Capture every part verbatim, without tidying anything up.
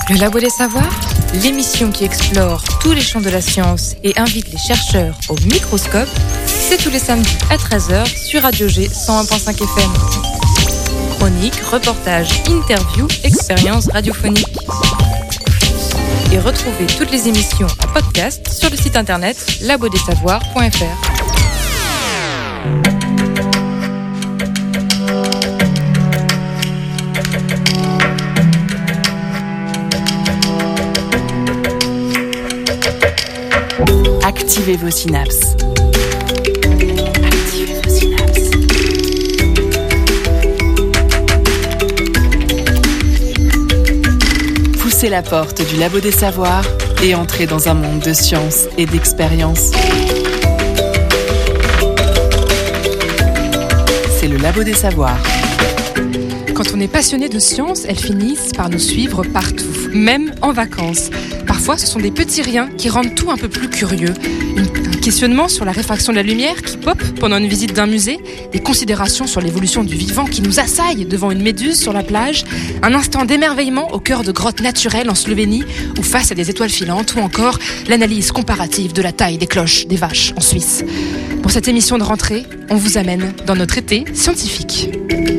Le Labo des Savoirs, l'émission qui explore tous les champs de la science et invite les chercheurs au microscope, c'est tous les samedis à treize heures sur Radio G cent un virgule cinq F M. Chroniques, reportages, interviews, expériences radiophoniques. Et retrouvez toutes les émissions en podcast sur le site internet labo des savoirs point f r. Activez vos synapses. Activez vos synapses. Poussez la porte du Labo des Savoirs et entrez dans un monde de science et d'expérience. C'est le Labo des Savoirs. Quand on est passionné de science, elles finissent par nous suivre partout, même en vacances. Parfois, ce sont des petits riens qui rendent tout un peu plus curieux. Un questionnement sur la réfraction de la lumière qui pop pendant une visite d'un musée, des considérations sur l'évolution du vivant qui nous assaillent devant une méduse sur la plage, un instant d'émerveillement au cœur de grottes naturelles en Slovénie ou face à des étoiles filantes, ou encore l'analyse comparative de la taille des cloches des vaches en Suisse. Pour cette émission de rentrée, on vous amène dans notre été scientifique.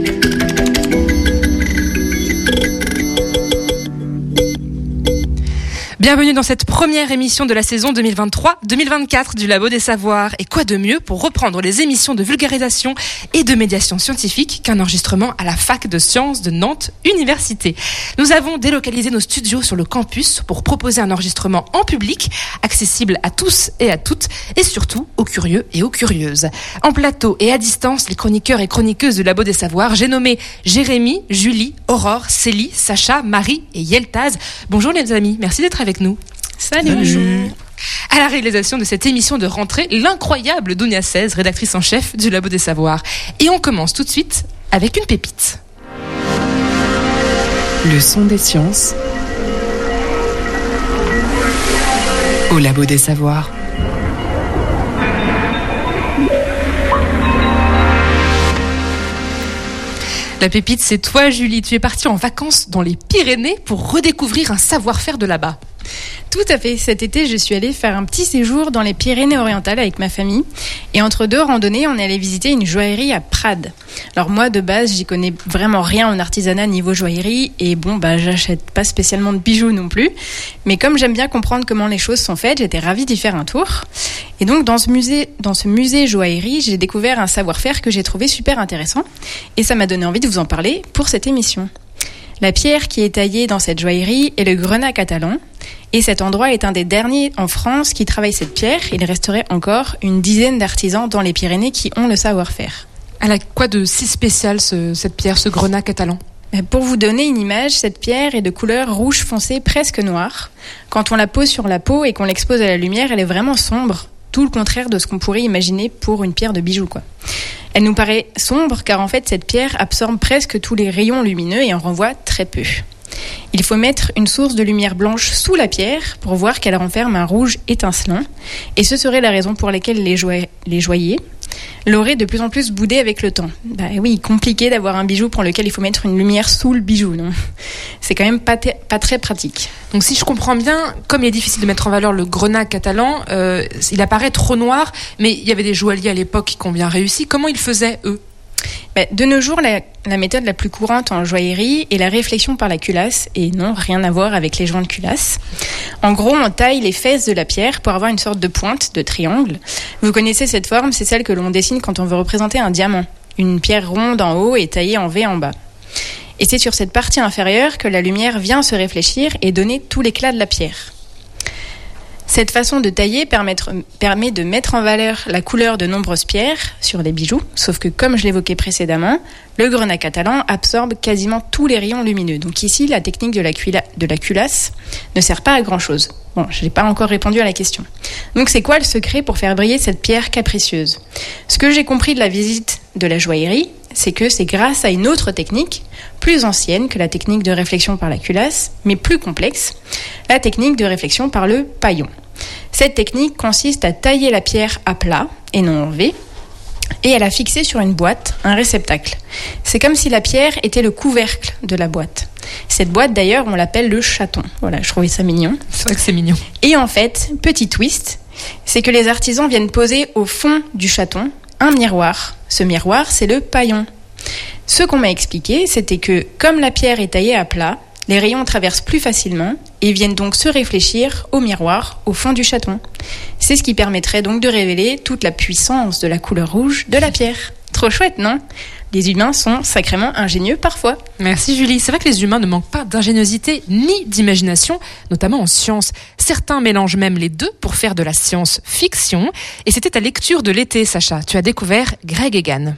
Bienvenue dans cette première émission de la saison deux mille vingt-trois deux mille vingt-quatre du Labo des Savoirs. Et quoi de mieux pour reprendre les émissions de vulgarisation et de médiation scientifique qu'un enregistrement à la fac de sciences de Nantes Université. Nous avons délocalisé nos studios sur le campus pour proposer un enregistrement en public, accessible à tous et à toutes, et surtout aux curieux et aux curieuses. En plateau et à distance, les chroniqueurs et chroniqueuses du Labo des Savoirs, j'ai nommé Jérémy, Julie, Aurore, Célie, Sacha, Marie et Yeltaz. Bonjour les amis, merci d'être avec nous. Salut. Bonjour. À la réalisation de cette émission de rentrée, l'incroyable Dounia seize, rédactrice en chef du Labo des Savoirs. Et on commence tout de suite avec une pépite. Le son des sciences au Labo des Savoirs. La pépite, c'est toi, Julie. Tu es partie en vacances dans les Pyrénées pour redécouvrir un savoir-faire de là-bas. Tout à fait. Cet été, je suis allée faire un petit séjour dans les Pyrénées-Orientales avec ma famille. Et entre deux randonnées, on est allé visiter une joaillerie à Prades. Alors moi, de base, j'y connais vraiment rien en artisanat niveau joaillerie. Et bon, bah, j'achète pas spécialement de bijoux non plus. Mais comme j'aime bien comprendre comment les choses sont faites, j'étais ravie d'y faire un tour. Et donc, dans ce musée, dans ce musée joaillerie, j'ai découvert un savoir-faire que j'ai trouvé super intéressant. Et ça m'a donné envie de vous en parler pour cette émission. La pierre qui est taillée dans cette joaillerie est le grenat catalan. Et cet endroit est un des derniers en France qui travaille cette pierre. Il resterait encore une dizaine d'artisans dans les Pyrénées qui ont le savoir-faire. Elle a quoi de si spécial, ce, cette pierre, ce grenat catalan ? Pour vous donner une image, cette pierre est de couleur rouge foncé, presque noire. Quand on la pose sur la peau et qu'on l'expose à la lumière, elle est vraiment sombre. Tout le contraire de ce qu'on pourrait imaginer pour une pierre de bijou, quoi. Elle nous paraît sombre car en fait cette pierre absorbe presque tous les rayons lumineux et en renvoie très peu. Il faut mettre une source de lumière blanche sous la pierre pour voir qu'elle renferme un rouge étincelant. Et ce serait la raison pour laquelle les, joie- les joailliers l'auraient de plus en plus boudé avec le temps. Bah oui, compliqué d'avoir un bijou pour lequel il faut mettre une lumière sous le bijou, non ? C'est quand même pas, te- pas très pratique. Donc si je comprends bien, comme il est difficile de mettre en valeur le grenat catalan, euh, il apparaît trop noir, mais il y avait des joailliers à l'époque qui ont bien réussi. Comment ils faisaient, eux ? De nos jours, la, la méthode la plus courante en joaillerie est la réflexion par la culasse, et non, rien à voir avec les joints de culasse. En gros, on taille les fesses de la pierre pour avoir une sorte de pointe, de triangle. Vous connaissez cette forme, c'est celle que l'on dessine quand on veut représenter un diamant. Une pierre ronde en haut et taillée en V en bas. Et c'est sur cette partie inférieure que la lumière vient se réfléchir et donner tout l'éclat de la pierre. Cette façon de tailler permet de mettre en valeur la couleur de nombreuses pierres sur les bijoux, sauf que comme je l'évoquais précédemment, le grenat catalan absorbe quasiment tous les rayons lumineux. Donc ici, la technique de la, cuila- de la culasse ne sert pas à grand-chose. Bon, je n'ai pas encore répondu à la question. Donc c'est quoi le secret pour faire briller cette pierre capricieuse ? Ce que j'ai compris de la visite de la joaillerie, c'est que c'est grâce à une autre technique, plus ancienne que la technique de réflexion par la culasse, mais plus complexe, la technique de réflexion par le paillon. Cette technique consiste à tailler la pierre à plat, et non en V, et à la fixer sur une boîte, un réceptacle. C'est comme si la pierre était le couvercle de la boîte. Cette boîte, d'ailleurs, on l'appelle le chaton. Voilà, je trouvais ça mignon. C'est vrai que c'est mignon. Et en fait, petit twist, c'est que les artisans viennent poser au fond du chaton un miroir. Ce miroir, c'est le paillon. Ce qu'on m'a expliqué, c'était que comme la pierre est taillée à plat, les rayons traversent plus facilement et viennent donc se réfléchir au miroir au fond du chaton. C'est ce qui permettrait donc de révéler toute la puissance de la couleur rouge de la pierre. Trop chouette, non ? Les humains sont sacrément ingénieux parfois. Merci Julie. C'est vrai que les humains ne manquent pas d'ingéniosité ni d'imagination, notamment en science. Certains mélangent même les deux pour faire de la science-fiction. Et c'était ta lecture de l'été, Sacha. Tu as découvert Greg Egan.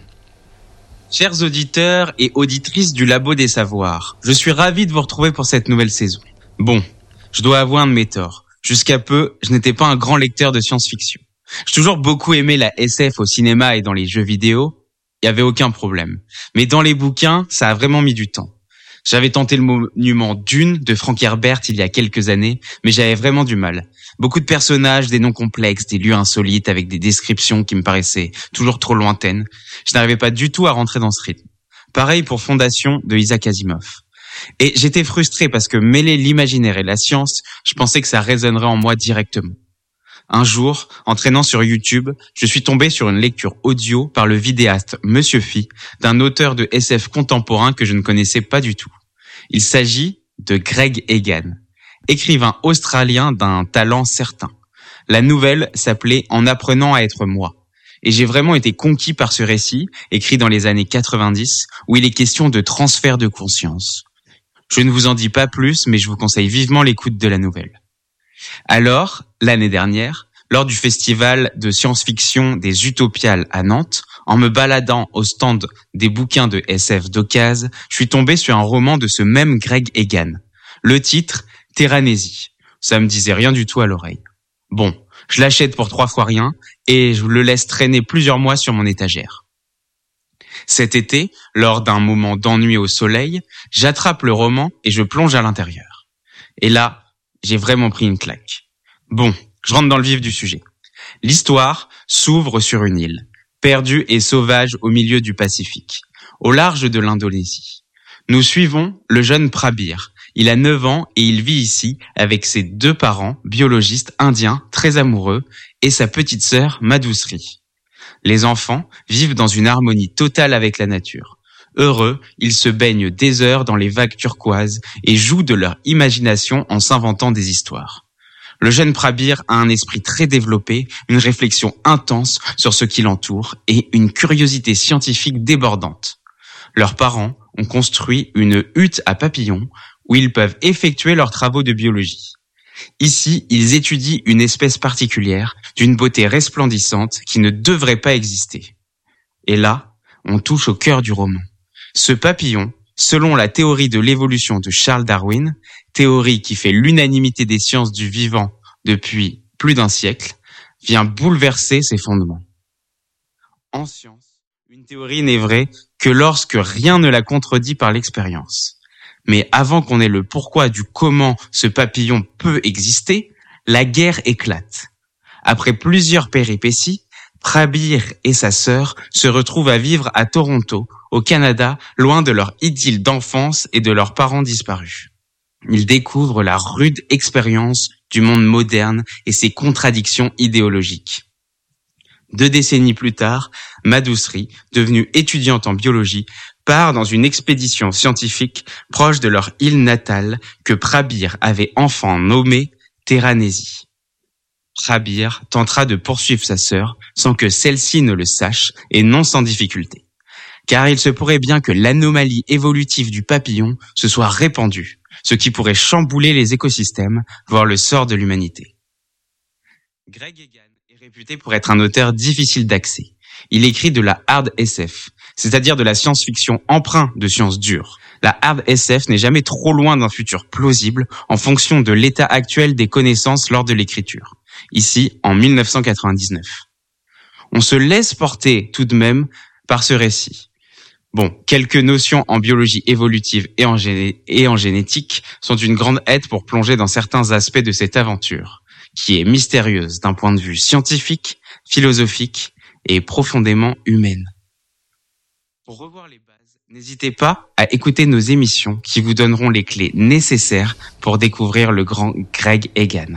Chers auditeurs et auditrices du Labo des Savoirs, je suis ravi de vous retrouver pour cette nouvelle saison. Bon, je dois avouer un de mes torts. Jusqu'à peu, je n'étais pas un grand lecteur de science-fiction. J'ai toujours beaucoup aimé la S F au cinéma et dans les jeux vidéo. Il y avait aucun problème. Mais dans les bouquins, ça a vraiment mis du temps. J'avais tenté le monument Dune de Frank Herbert il y a quelques années, mais j'avais vraiment du mal. Beaucoup de personnages, des noms complexes, des lieux insolites avec des descriptions qui me paraissaient toujours trop lointaines. Je n'arrivais pas du tout à rentrer dans ce rythme. Pareil pour Fondation de Isaac Asimov. Et j'étais frustré parce que mêler l'imaginaire et la science, je pensais que ça résonnerait en moi directement. Un jour, en traînant sur YouTube, je suis tombé sur une lecture audio par le vidéaste Monsieur Phi d'un auteur de S F contemporain que je ne connaissais pas du tout. Il s'agit de Greg Egan, écrivain australien d'un talent certain. La nouvelle s'appelait « En apprenant à être moi ». Et j'ai vraiment été conquis par ce récit, écrit dans les années quatre-vingt-dix, où il est question de transfert de conscience. Je ne vous en dis pas plus, mais je vous conseille vivement l'écoute de la nouvelle. Alors, l'année dernière, lors du festival de science-fiction des Utopiales à Nantes, en me baladant au stand des bouquins de S F d'occasion, je suis tombé sur un roman de ce même Greg Egan. Le titre, Terranésie. Ça me disait rien du tout à l'oreille. Bon, je l'achète pour trois fois rien et je le laisse traîner plusieurs mois sur mon étagère. Cet été, lors d'un moment d'ennui au soleil, j'attrape le roman et je plonge à l'intérieur. Et là, j'ai vraiment pris une claque. Bon, je rentre dans le vif du sujet. L'histoire s'ouvre sur une île, perdue et sauvage au milieu du Pacifique, au large de l'Indonésie. Nous suivons le jeune Prabir. Il a neuf ans et il vit ici avec ses deux parents, biologistes indiens, très amoureux, et sa petite sœur, Madhusri. Les enfants vivent dans une harmonie totale avec la nature. Heureux, ils se baignent des heures dans les vagues turquoises et jouent de leur imagination en s'inventant des histoires. Le jeune Prabir a un esprit très développé, une réflexion intense sur ce qui l'entoure et une curiosité scientifique débordante. Leurs parents ont construit une hutte à papillons où ils peuvent effectuer leurs travaux de biologie. Ici, ils étudient une espèce particulière, d'une beauté resplendissante qui ne devrait pas exister. Et là, on touche au cœur du roman. Ce papillon, selon la théorie de l'évolution de Charles Darwin, théorie qui fait l'unanimité des sciences du vivant depuis plus d'un siècle, vient bouleverser ses fondements. En science, une théorie n'est vraie que lorsque rien ne la contredit par l'expérience. Mais avant qu'on ait le pourquoi du comment ce papillon peut exister, la guerre éclate. Après plusieurs péripéties, Prabir et sa sœur se retrouvent à vivre à Toronto, au Canada, loin de leur idylle d'enfance et de leurs parents disparus. Ils découvrent la rude expérience du monde moderne et ses contradictions idéologiques. Deux décennies plus tard, Madhusri, devenue étudiante en biologie, part dans une expédition scientifique proche de leur île natale que Prabir avait enfant nommée Terranésie. Prabir tentera de poursuivre sa sœur sans que celle-ci ne le sache et non sans difficulté. Car il se pourrait bien que l'anomalie évolutive du papillon se soit répandue, ce qui pourrait chambouler les écosystèmes, voire le sort de l'humanité. Greg Egan est réputé pour être un auteur difficile d'accès. Il écrit de la hard S F, c'est-à-dire de la science-fiction empreinte de sciences dures. La hard S F n'est jamais trop loin d'un futur plausible en fonction de l'état actuel des connaissances lors de l'écriture. Ici, en dix-neuf cent quatre-vingt-dix-neuf. On se laisse porter tout de même par ce récit. Bon, quelques notions en biologie évolutive et en, géné- et en génétique sont une grande aide pour plonger dans certains aspects de cette aventure, qui est mystérieuse d'un point de vue scientifique, philosophique et profondément humaine. Pour revoir les bases N'hésitez pas à écouter nos émissions qui vous donneront les clés nécessaires pour découvrir le grand Greg Egan.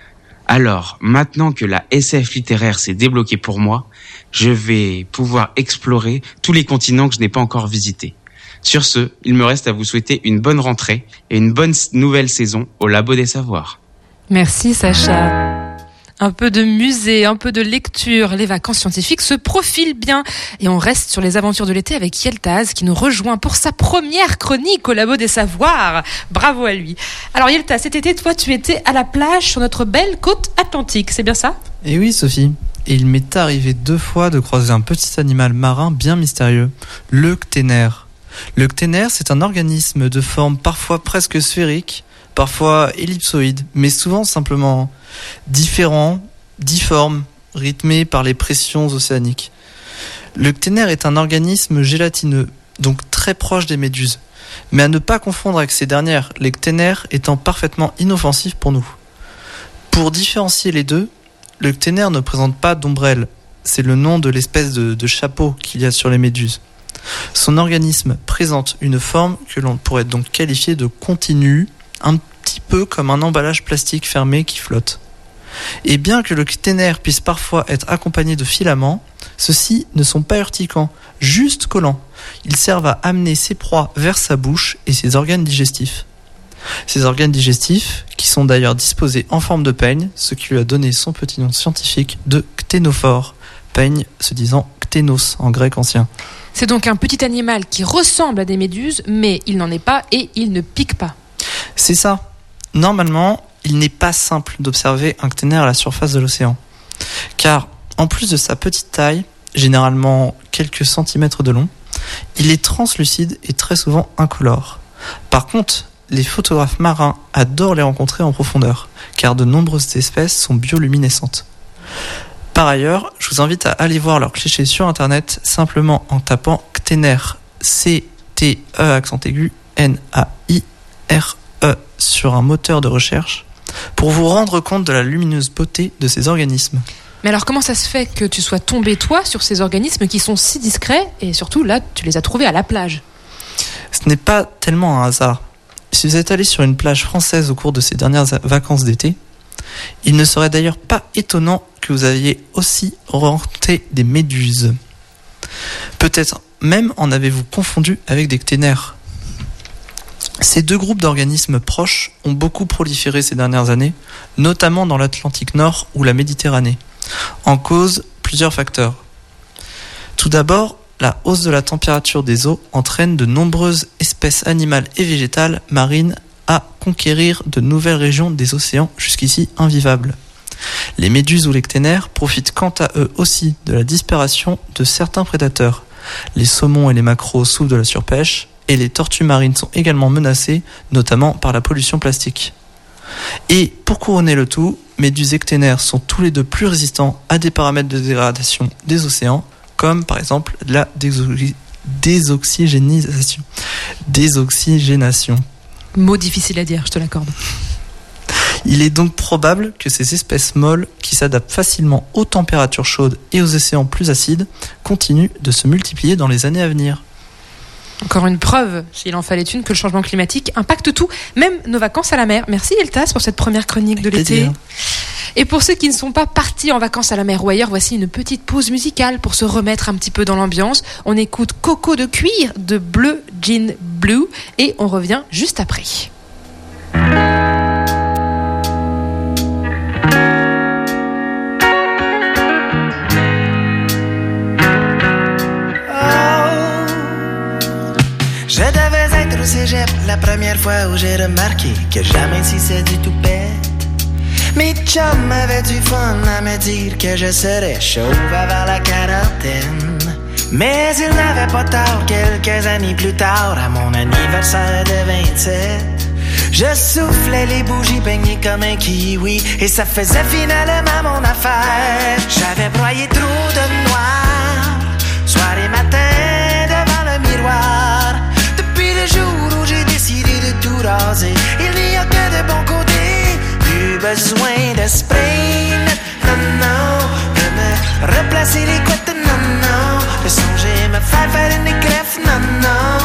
Alors, maintenant que la S F littéraire s'est débloquée pour moi, je vais pouvoir explorer tous les continents que je n'ai pas encore visités. Sur ce, il me reste à vous souhaiter une bonne rentrée et une bonne nouvelle saison au Labo des Savoirs. Merci Sacha. Un peu de musée, un peu de lecture, les vacances scientifiques se profilent bien. Et on reste sur les aventures de l'été avec Yeltaz qui nous rejoint pour sa première chronique au Labo des Savoirs. Bravo à lui. Alors Yeltaz, cet été, toi tu étais à la plage sur notre belle côte atlantique, c'est bien ça ? Eh oui Sophie, et il m'est arrivé deux fois de croiser un petit animal marin bien mystérieux, le cténaire. Le cténaire, c'est un organisme de forme parfois presque sphérique, parfois ellipsoïde, mais souvent simplement différent, difforme, rythmé par les pressions océaniques. Le cténaire est un organisme gélatineux, donc très proche des méduses, mais à ne pas confondre avec ces dernières, les cténaires étant parfaitement inoffensifs pour nous. Pour différencier les deux, le cténaire ne présente pas d'ombrelle, c'est le nom de l'espèce de, de chapeau qu'il y a sur les méduses. Son organisme présente une forme que l'on pourrait donc qualifier de continue, un petit peu comme un emballage plastique fermé qui flotte. Et bien que le cténaire puisse parfois être accompagné de filaments, ceux-ci ne sont pas urticants, juste collants. Ils servent à amener ses proies vers sa bouche et ses organes digestifs. Ces organes digestifs, qui sont d'ailleurs disposés en forme de peigne, ce qui lui a donné son petit nom scientifique de cténophore, peigne se disant cténos en grec ancien. C'est donc un petit animal qui ressemble à des méduses, mais il n'en est pas et il ne pique pas. C'est ça. Normalement, il n'est pas simple d'observer un cténaire à la surface de l'océan. Car, en plus de sa petite taille, généralement quelques centimètres de long, il est translucide et très souvent incolore. Par contre, les photographes marins adorent les rencontrer en profondeur, car de nombreuses espèces sont bioluminescentes. Par ailleurs, je vous invite à aller voir leurs clichés sur internet simplement en tapant cténaire, C T E accent aigu, N A I R E sur un moteur de recherche pour vous rendre compte de la lumineuse beauté de ces organismes. Mais alors comment ça se fait que tu sois tombé toi sur ces organismes qui sont si discrets et surtout là tu les as trouvés à la plage ? Ce n'est pas tellement un hasard. Si vous êtes allé sur une plage française au cours de ces dernières vacances d'été, il ne serait d'ailleurs pas étonnant que vous aviez aussi rencontré des méduses. Peut-être même en avez-vous confondu avec des cténaires. Ces deux groupes d'organismes proches ont beaucoup proliféré ces dernières années, notamment dans l'Atlantique Nord ou la Méditerranée. En cause, plusieurs facteurs. Tout d'abord, la hausse de la température des eaux entraîne de nombreuses espèces animales et végétales marines à conquérir de nouvelles régions des océans jusqu'ici invivables. Les méduses ou les cténaires profitent quant à eux aussi de la disparition de certains prédateurs. Les saumons et les maquereaux souffrent de la surpêche et les tortues marines sont également menacées, notamment par la pollution plastique. Et pour couronner le tout, méduses et cténaires sont tous les deux plus résistants à des paramètres de dégradation des océans, comme par exemple la désoxy- désoxygénisation. Désoxygénation. Mot difficile à dire, je te l'accorde. Il est donc probable que ces espèces molles, qui s'adaptent facilement aux températures chaudes et aux océans plus acides, continuent de se multiplier dans les années à venir. Encore une preuve, s'il en fallait une, que le changement climatique impacte tout, même nos vacances à la mer. Merci Yeltaz pour cette première chronique de l'été. Plaisir. Et pour ceux qui ne sont pas partis en vacances à la mer ou ailleurs, voici une petite pause musicale pour se remettre un petit peu dans l'ambiance. On écoute Coco de cuir de Bleu Jean Blue et on revient juste après. Je devais être au cégep la première fois où j'ai remarqué que jamais si c'est du tout bête. Mes chums avaient du fun à me dire que je serais chauve avant la quarantaine. Mais ils n'avaient pas tort quelques années plus tard, à mon anniversaire de vingt-sept. Je soufflais les bougies peignées comme un kiwi et ça faisait finalement mon affaire. J'avais broyé trop de noir, soir et matin devant le miroir. Depuis le jour où j'ai décidé de tout raser, il n'y a que de bons côtés. Plus besoin de spray, non, non, de me replacer les couettes, non, non, de songer me faire faire une greffe, non, non.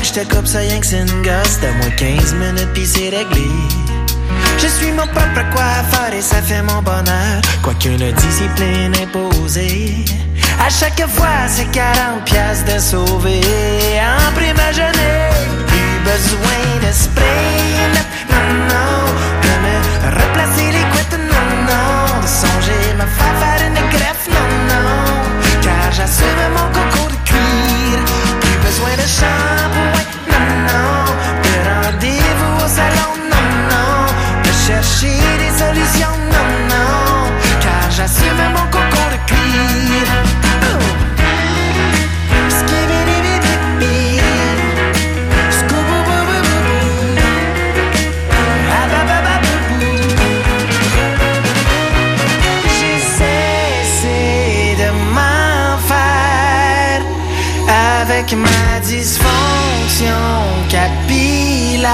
je te coupe ça rien que c'est une gosse. Donne-moi quinze minutes pis c'est réglé. Je suis mon propre quoi à faire et ça fait mon bonheur. Quoiqu'une discipline imposée. À chaque fois c'est quarante piastres de sauver. En prime à jeûner, plus besoin de spray. Non, non, de me replacer les couettes. Non, non, de songer me faire faire une greffe. Non, non, car j'assume mon coco de cuir. Plus besoin de shampoing. Non, non, de rendez-vous au salon. Non, non, de chercher des solutions. Non, non, car j'assume mon coco de cuir. Avec ma dysfonction capillaire.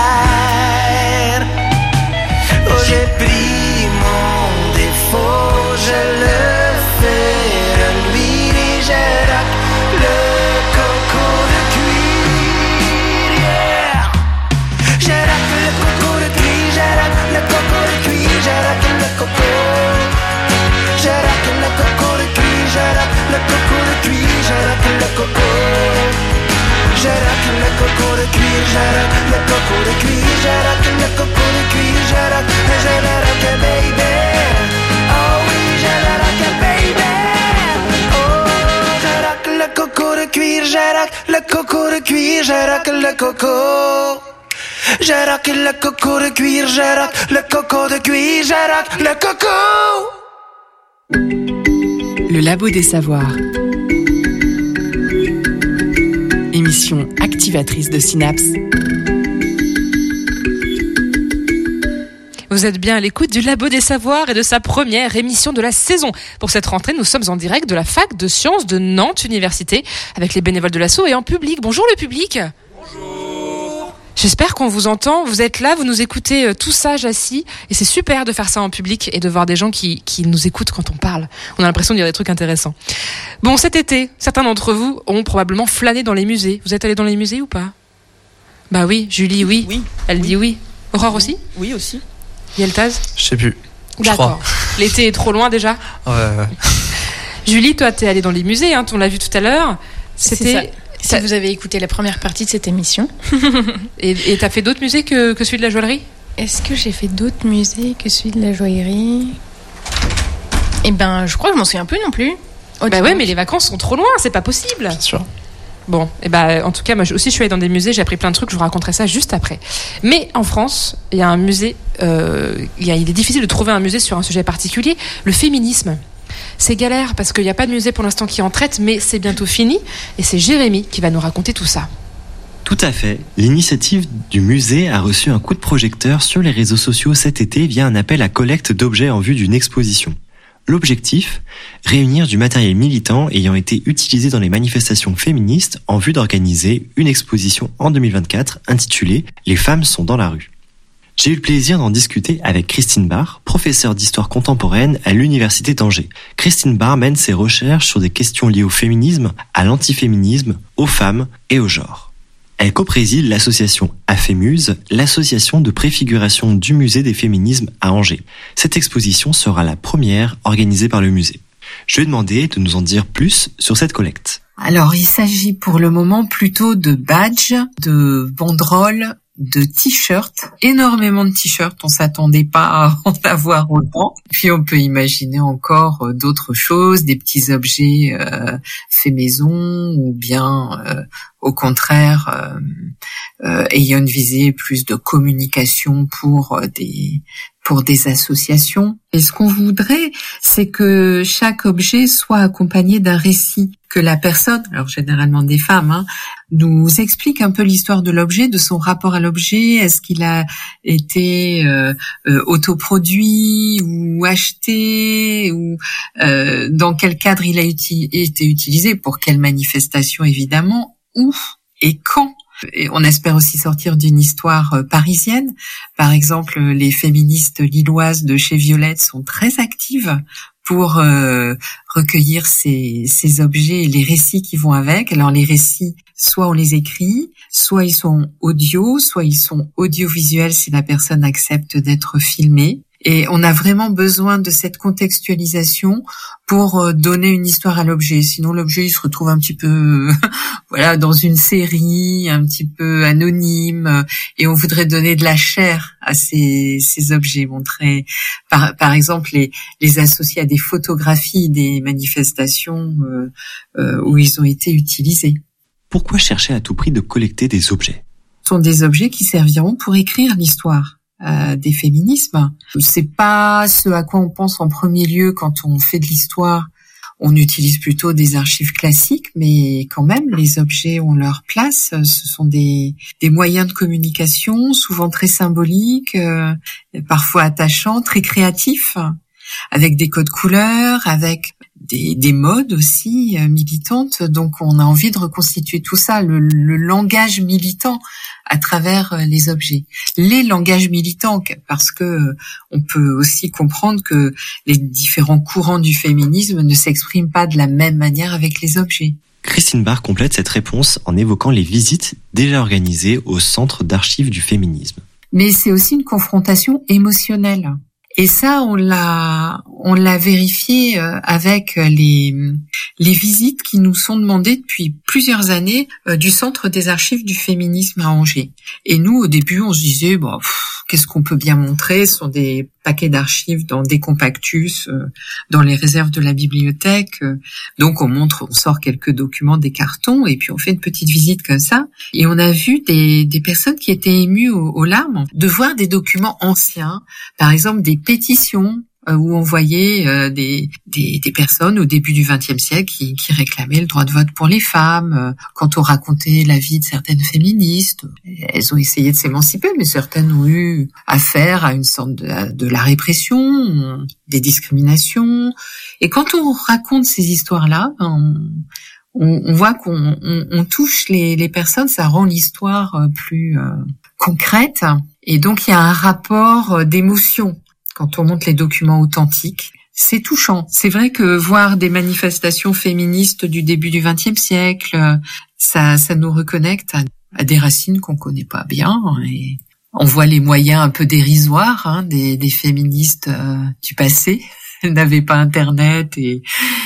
Oh, j'ai pris mon défaut, je le fais reluire et je rock le coco de cuir. Yeah. Je rock le coco de cuir, je rock le coco de cuir, je rock le coco. Je rock le coco de cuir, je rock le coco de cuir, je rock le coco. Je rock le coco de cuir, je rock le coco de cuir, je rock le coco de cuir, je rock, je le rock baby. Oh oui, je le rock baby. Oh, je rock le coco de cuir, je rock le coco de cuir, je rock le coco. Je rock le coco de cuir, je rock le coco de cuir, je rock le coco. Le Labo des Savoirs. Émission activatrice de synapses. Vous êtes bien à l'écoute du Labo des Savoirs et de sa première émission de la saison. Pour cette rentrée, nous sommes en direct de la fac de sciences de Nantes Université avec les bénévoles de l'asso et en public. Bonjour le public. Bonjour. J'espère qu'on vous entend. Vous êtes là, vous nous écoutez tout sage assis et c'est super de faire ça en public et de voir des gens qui, qui nous écoutent quand on parle. On a l'impression de dire des trucs intéressants. Bon, cet été, certains d'entre vous ont probablement flâné dans les musées. Vous êtes allés dans les musées ou pas ? Bah oui, Julie, oui. Oui. Elle oui. dit oui. Aurore aussi ? Oui, aussi. Yeltaz ? Je sais plus. Je D'accord. crois. L'été est trop loin déjà ? Ouais, ouais. Julie, toi, t'es allée dans les musées, hein, on l'a vu tout à l'heure. C'était... Si ça... vous avez écouté la première partie de cette émission. et, et t'as fait d'autres musées que, que celui de la joaillerie ? Est-ce que j'ai fait d'autres musées que celui de la joaillerie ? Eh ben, je crois que je m'en souviens plus non plus. Oh, bah ouais, mais les vacances sont trop loin, c'est pas possible. Bien sûr. Bon, et ben, en tout cas, moi aussi, je suis allée dans des musées, j'ai appris plein de trucs, je vous raconterai ça juste après. Mais en France, il y a un musée, euh, il, y a, il est difficile de trouver un musée sur un sujet particulier, le féminisme. C'est galère parce qu'il n'y a pas de musée pour l'instant qui en traite, mais c'est bientôt fini. Et c'est Jérémy qui va nous raconter tout ça. Tout à fait. L'initiative du musée a reçu un coup de projecteur sur les réseaux sociaux cet été via un appel à collecte d'objets en vue d'une exposition. L'objectif, réunir du matériel militant ayant été utilisé dans les manifestations féministes en vue d'organiser une exposition en deux mille vingt-quatre intitulée « Les femmes sont dans la rue ». J'ai eu le plaisir d'en discuter avec Christine Barr, professeure d'histoire contemporaine à l'Université d'Angers. Christine Barr mène ses recherches sur des questions liées au féminisme, à l'antiféminisme, aux femmes et au genre. Elle co-préside l'association Afémuse, l'association de préfiguration du musée des féminismes à Angers. Cette exposition sera la première organisée par le musée. Je lui ai demandé de nous en dire plus sur cette collecte. Alors, il s'agit pour le moment plutôt de badges, de banderoles, de t-shirts, énormément de t-shirts, on s'attendait pas à en avoir autant. Puis on peut imaginer encore d'autres choses, des petits objets euh, faits maison ou bien euh, au contraire euh, euh, ayant une visée plus de communication pour des pour des associations. Et ce qu'on voudrait, c'est que chaque objet soit accompagné d'un récit, que la personne, alors généralement des femmes, hein, nous explique un peu l'histoire de l'objet, de son rapport à l'objet. Est-ce qu'il a été euh, euh, autoproduit ou acheté, ou euh, dans quel cadre il a uti- été utilisé, pour quelle manifestation évidemment, où et quand. Et on espère aussi sortir d'une histoire parisienne. Par exemple, les féministes lilloises de chez Violette sont très actives pour euh, recueillir ces, ces objets et les récits qui vont avec. Alors les récits, soit on les écrit, soit ils sont audio, soit ils sont audiovisuels si la personne accepte d'être filmée. Et on a vraiment besoin de cette contextualisation pour donner une histoire à l'objet. Sinon, l'objet, il se retrouve un petit peu, voilà, dans une série, un petit peu anonyme. Et on voudrait donner de la chair à ces, ces objets, montrer, par, par exemple, les, les associer à des photographies, des manifestations euh, euh, où ils ont été utilisés. Pourquoi chercher à tout prix de collecter des objets ? Ce sont des objets qui serviront pour écrire l'histoire. Euh, des féminismes. C'est pas ce à quoi on pense en premier lieu quand on fait de l'histoire. On utilise plutôt des archives classiques, mais quand même, les objets ont leur place. Ce sont des, des moyens de communication, souvent très symboliques, euh, parfois attachants, très créatifs, avec des codes couleurs, avec des, des modes aussi euh, militantes. Donc, on a envie de reconstituer tout ça, le, le langage militant à travers euh, les objets. Les langages militants, parce que euh, on peut aussi comprendre que les différents courants du féminisme ne s'expriment pas de la même manière avec les objets. Christine Barr complète cette réponse en évoquant les visites déjà organisées au Centre d'archives du féminisme. Mais c'est aussi une confrontation émotionnelle. Et ça, on l'a, on l'a vérifié avec les, les visites qui nous sont demandées depuis plusieurs années du Centre des archives du féminisme à Angers. Et nous, au début, on se disait, bon, pff, qu'est-ce qu'on peut bien montrer ? Ce sont des paquets d'archives dans des compactus, euh, dans les réserves de la bibliothèque. Donc, on montre, on sort quelques documents des cartons et puis on fait une petite visite comme ça. Et on a vu des, des personnes qui étaient émues aux, aux larmes de voir des documents anciens, par exemple des pétitions où on voyait euh, des, des, des personnes au début du vingtième siècle qui, qui réclamaient le droit de vote pour les femmes. Quand on racontait la vie de certaines féministes, elles ont essayé de s'émanciper, mais certaines ont eu affaire à une sorte de, de la répression, des discriminations. Et quand on raconte ces histoires-là, on, on, on voit qu'on on, on touche les, les personnes, ça rend l'histoire plus euh, concrète. Et donc il y a un rapport d'émotion. Quand on montre les documents authentiques, c'est touchant. C'est vrai que voir des manifestations féministes du début du vingtième siècle, ça, ça nous reconnecte à, à des racines qu'on connaît pas bien. Et on voit les moyens un peu dérisoires hein, des, des féministes euh, du passé. Elles n'avaient pas Internet et,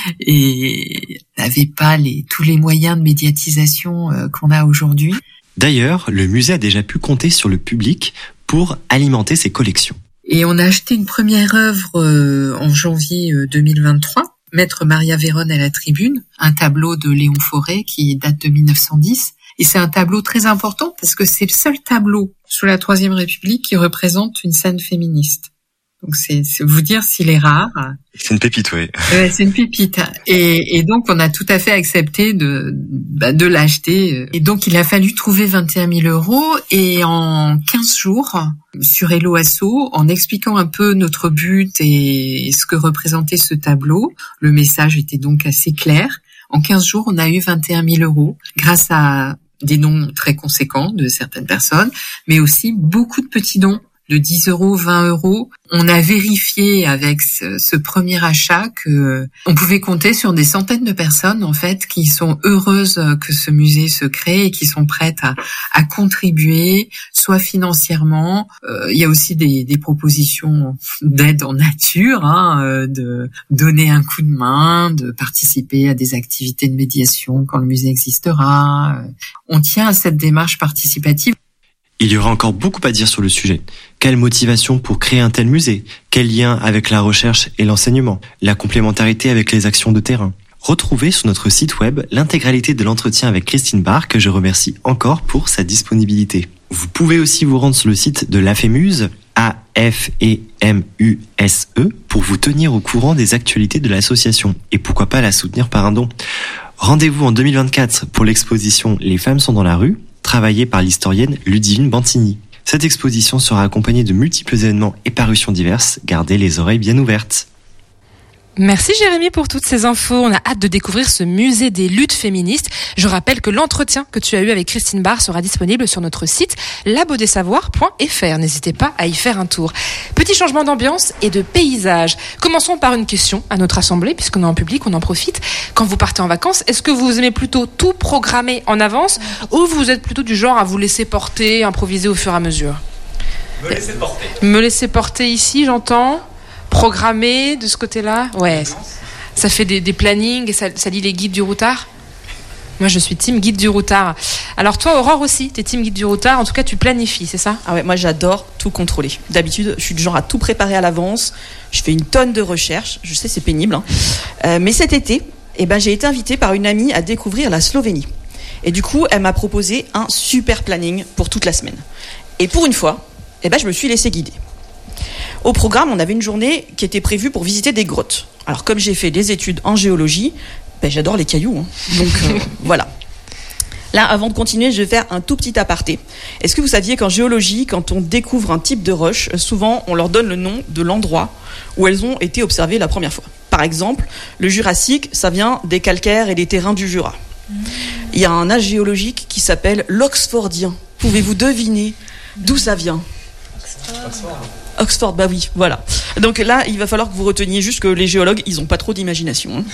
et n'avaient pas les, tous les moyens de médiatisation euh, qu'on a aujourd'hui. D'ailleurs, le musée a déjà pu compter sur le public pour alimenter ses collections. Et on a acheté une première œuvre euh, en janvier euh, deux mille vingt-trois, Maître Maria Véronne à la tribune, un tableau de Léon Fauré qui date de mille neuf cent dix. Et c'est un tableau très important parce que c'est le seul tableau sous la Troisième République qui représente une scène féministe. Donc c'est, c'est vous dire s'il est rare. C'est une pépite, oui. Ouais, c'est une pépite. Et, et donc on a tout à fait accepté de, bah, de l'acheter. Et donc il a fallu trouver vingt et un mille euros. Et en quinze jours, sur Hello Asso, en expliquant un peu notre but et ce que représentait ce tableau, le message était donc assez clair. En quinze jours, on a eu vingt et un mille euros grâce à des dons très conséquents de certaines personnes, mais aussi beaucoup de petits dons de dix euros, vingt euros. On a vérifié avec ce, ce premier achat que on pouvait compter sur des centaines de personnes, en fait, qui sont heureuses que ce musée se crée et qui sont prêtes à, à contribuer, soit financièrement. Euh, il y a aussi des, des propositions d'aide en nature, hein, de donner un coup de main, de participer à des activités de médiation quand le musée existera. On tient à cette démarche participative. Il y aura encore beaucoup à dire sur le sujet. Quelle motivation pour créer un tel musée ? Quel lien avec la recherche et l'enseignement ? La complémentarité avec les actions de terrain ? Retrouvez sur notre site web l'intégralité de l'entretien avec Christine Barr, que je remercie encore pour sa disponibilité. Vous pouvez aussi vous rendre sur le site de l'AFEMUSE, A F E M U S E, pour vous tenir au courant des actualités de l'association et pourquoi pas la soutenir par un don. Rendez-vous en deux mille vingt-quatre pour l'exposition Les femmes sont dans la rue, travaillée par l'historienne Ludivine Bantigny. Cette exposition sera accompagnée de multiples événements et parutions diverses. Gardez les oreilles bien ouvertes. Merci Jérémy pour toutes ces infos. On a hâte de découvrir ce musée des luttes féministes. Je rappelle que l'entretien que tu as eu avec Christine Barr sera disponible sur notre site labo des savoirs point f r. N'hésitez pas à y faire un tour. Petit changement d'ambiance et de paysage. Commençons par une question à notre assemblée, puisqu'on est en public, on en profite. Quand vous partez en vacances, est-ce que vous aimez plutôt tout programmer en avance ou vous êtes plutôt du genre à vous laisser porter, improviser au fur et à mesure ? Me laisser porter. Me laisser porter ici, j'entends. Programmer de ce côté-là, ouais. Ça fait des, des plannings et ça, ça lit les guides du routard. Moi, je suis team guide du routard. Alors toi, Aurore aussi, t'es team guide du routard. En tout cas, tu planifies, c'est ça ? Ah ouais, moi j'adore tout contrôler. D'habitude, je suis du genre à tout préparer à l'avance. Je fais une tonne de recherches. Je sais, c'est pénible. Hein. Euh, mais cet été, eh ben, j'ai été invitée par une amie à découvrir la Slovénie. Et du coup, elle m'a proposé un super planning pour toute la semaine. Et pour une fois, eh ben, je me suis laissée guider. Au programme, on avait une journée qui était prévue pour visiter des grottes. Alors, comme j'ai fait des études en géologie, ben, j'adore les cailloux. Hein. Donc, euh, voilà. Là, avant de continuer, je vais faire un tout petit aparté. Est-ce que vous saviez qu'en géologie, quand on découvre un type de roche, souvent, on leur donne le nom de l'endroit où elles ont été observées la première fois. Par exemple, le Jurassique, ça vient des calcaires et des terrains du Jura. Il y a un âge géologique qui s'appelle l'Oxfordien. Pouvez-vous deviner d'où ça vient ? Oxford. Oxford, bah oui, voilà. Donc là, il va falloir que vous reteniez juste que les géologues, ils n'ont pas trop d'imagination. Hein.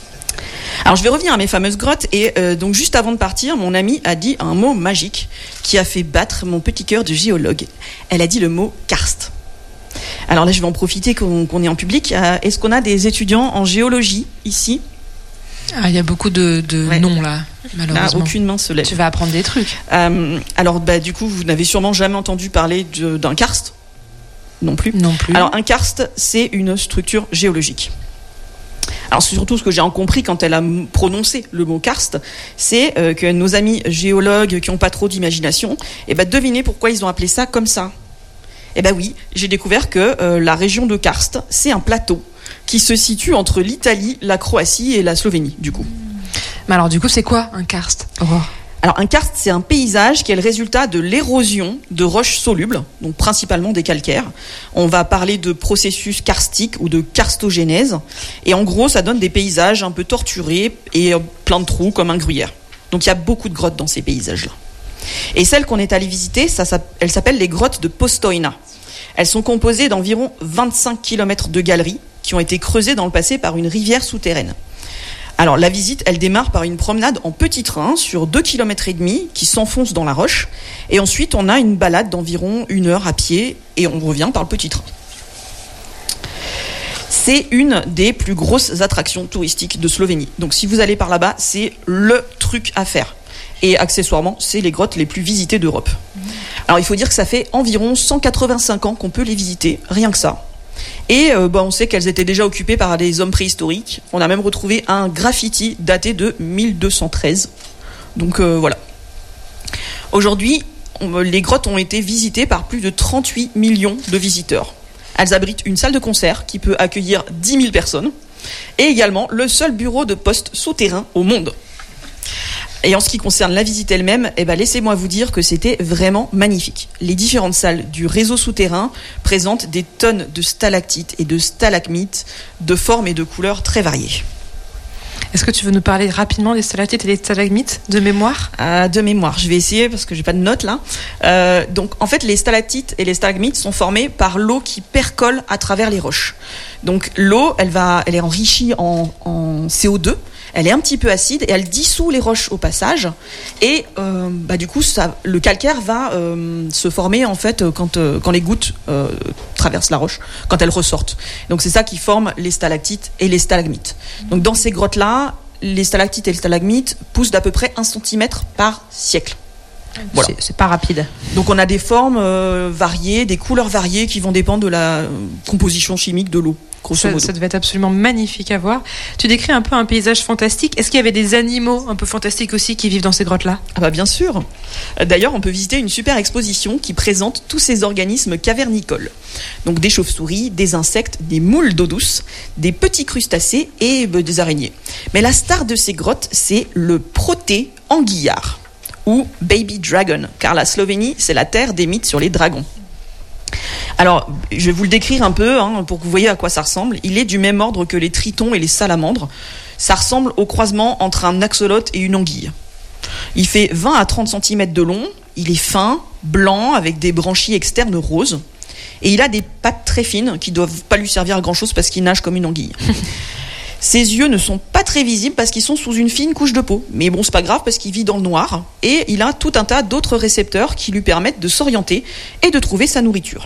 Alors, je vais revenir à mes fameuses grottes. Et euh, donc, juste avant de partir, mon amie a dit un mot magique qui a fait battre mon petit cœur de géologue. Elle a dit le mot karst. Alors là, je vais en profiter qu'on, qu'on est en public. Euh, est-ce qu'on a des étudiants en géologie ici ? Ah, il y a beaucoup de, de ouais. noms là, malheureusement. Là, aucune main se lève. Tu vas apprendre des trucs. Euh, alors, bah, du coup, vous n'avez sûrement jamais entendu parler de, d'un karst ? Non plus. Non plus. Alors, un karst, c'est une structure géologique. Alors, c'est surtout ce que j'ai compris quand elle a prononcé le mot karst, c'est euh, que nos amis géologues qui n'ont pas trop d'imagination, eh ben, devinez pourquoi ils ont appelé ça comme ça. Eh ben oui, j'ai découvert que euh, la région de Karst, c'est un plateau qui se situe entre l'Italie, la Croatie et la Slovénie, du coup. Mais alors, du coup, c'est quoi un karst, Aurore ? Alors, un karst, c'est un paysage qui est le résultat de l'érosion de roches solubles, donc principalement des calcaires. On va parler de processus karstique ou de karstogénèse. Et en gros, ça donne des paysages un peu torturés et plein de trous comme un gruyère. Donc, il y a beaucoup de grottes dans ces paysages-là. Et celle qu'on est allé visiter, ça, ça, elles s'appellent les grottes de Postojna. Elles sont composées d'environ vingt-cinq kilomètres de galeries qui ont été creusées dans le passé par une rivière souterraine. Alors, la visite, elle démarre par une promenade en petit train sur deux kilomètres et demi qui s'enfonce dans la roche. Et ensuite, on a une balade d'environ une heure à pied et on revient par le petit train. C'est une des plus grosses attractions touristiques de Slovénie. Donc, si vous allez par là-bas, c'est le truc à faire. Et accessoirement, c'est les grottes les plus visitées d'Europe. Alors, il faut dire que ça fait environ cent quatre-vingt-cinq ans qu'on peut les visiter, rien que ça. Et euh, bah, on sait qu'elles étaient déjà occupées par des hommes préhistoriques. On a même retrouvé un graffiti daté de mille deux cent treize. Donc euh, voilà. Aujourd'hui, on, les grottes ont été visitées par plus de trente-huit millions de visiteurs. Elles abritent une salle de concert qui peut accueillir dix mille personnes. Et également le seul bureau de poste souterrain au monde. Et en ce qui concerne la visite elle-même, eh ben laissez-moi vous dire que c'était vraiment magnifique. Les différentes salles du réseau souterrain présentent des tonnes de stalactites et de stalagmites de formes et de couleurs très variées. Est-ce que tu veux nous parler rapidement des stalactites et des stalagmites de mémoire ? euh, De mémoire, je vais essayer parce que j'ai pas de notes là. Euh, donc en fait, les stalactites et les stalagmites sont formés par l'eau qui percole à travers les roches. Donc l'eau, elle va, elle est enrichie en, en C O deux. Elle est un petit peu acide et elle dissout les roches au passage. Et euh, bah, du coup, ça, le calcaire va euh, se former en fait quand, euh, quand les gouttes euh, traversent la roche, quand elles ressortent. Donc c'est ça qui forme les stalactites et les stalagmites. Donc dans ces grottes-là, les stalactites et les stalagmites poussent d'à peu près un centimètre par siècle. Voilà. C'est, c'est pas rapide. Donc on a des formes euh, variées, des couleurs variées qui vont dépendre de la euh, composition chimique de l'eau. Ça, ça devait être absolument magnifique à voir. Tu décris un peu un paysage fantastique. Est-ce qu'il y avait des animaux un peu fantastiques aussi qui vivent dans ces grottes-là ? Ah bah bien sûr. D'ailleurs, on peut visiter une super exposition qui présente tous ces organismes cavernicoles. Donc des chauves-souris, des insectes, des moules d'eau douce, des petits crustacés et bah, des araignées. Mais la star de ces grottes, c'est le proté-anguillard ou baby dragon, car la Slovénie, c'est la terre des mythes sur les dragons. Alors, je vais vous le décrire un peu hein, pour que vous voyez à quoi ça ressemble. Il est du même ordre que les tritons et les salamandres. Ça ressemble au croisement entre un axolote et une anguille. Il fait vingt à trente centimètres de long, il est fin, blanc, avec des branchies externes roses, et il a des pattes très fines qui ne doivent pas lui servir à grand-chose parce qu'il nage comme une anguille. Ses yeux ne sont pas très visibles parce qu'ils sont sous une fine couche de peau. Mais bon, c'est pas grave parce qu'il vit dans le noir, et il a tout un tas d'autres récepteurs qui lui permettent de s'orienter et de trouver sa nourriture.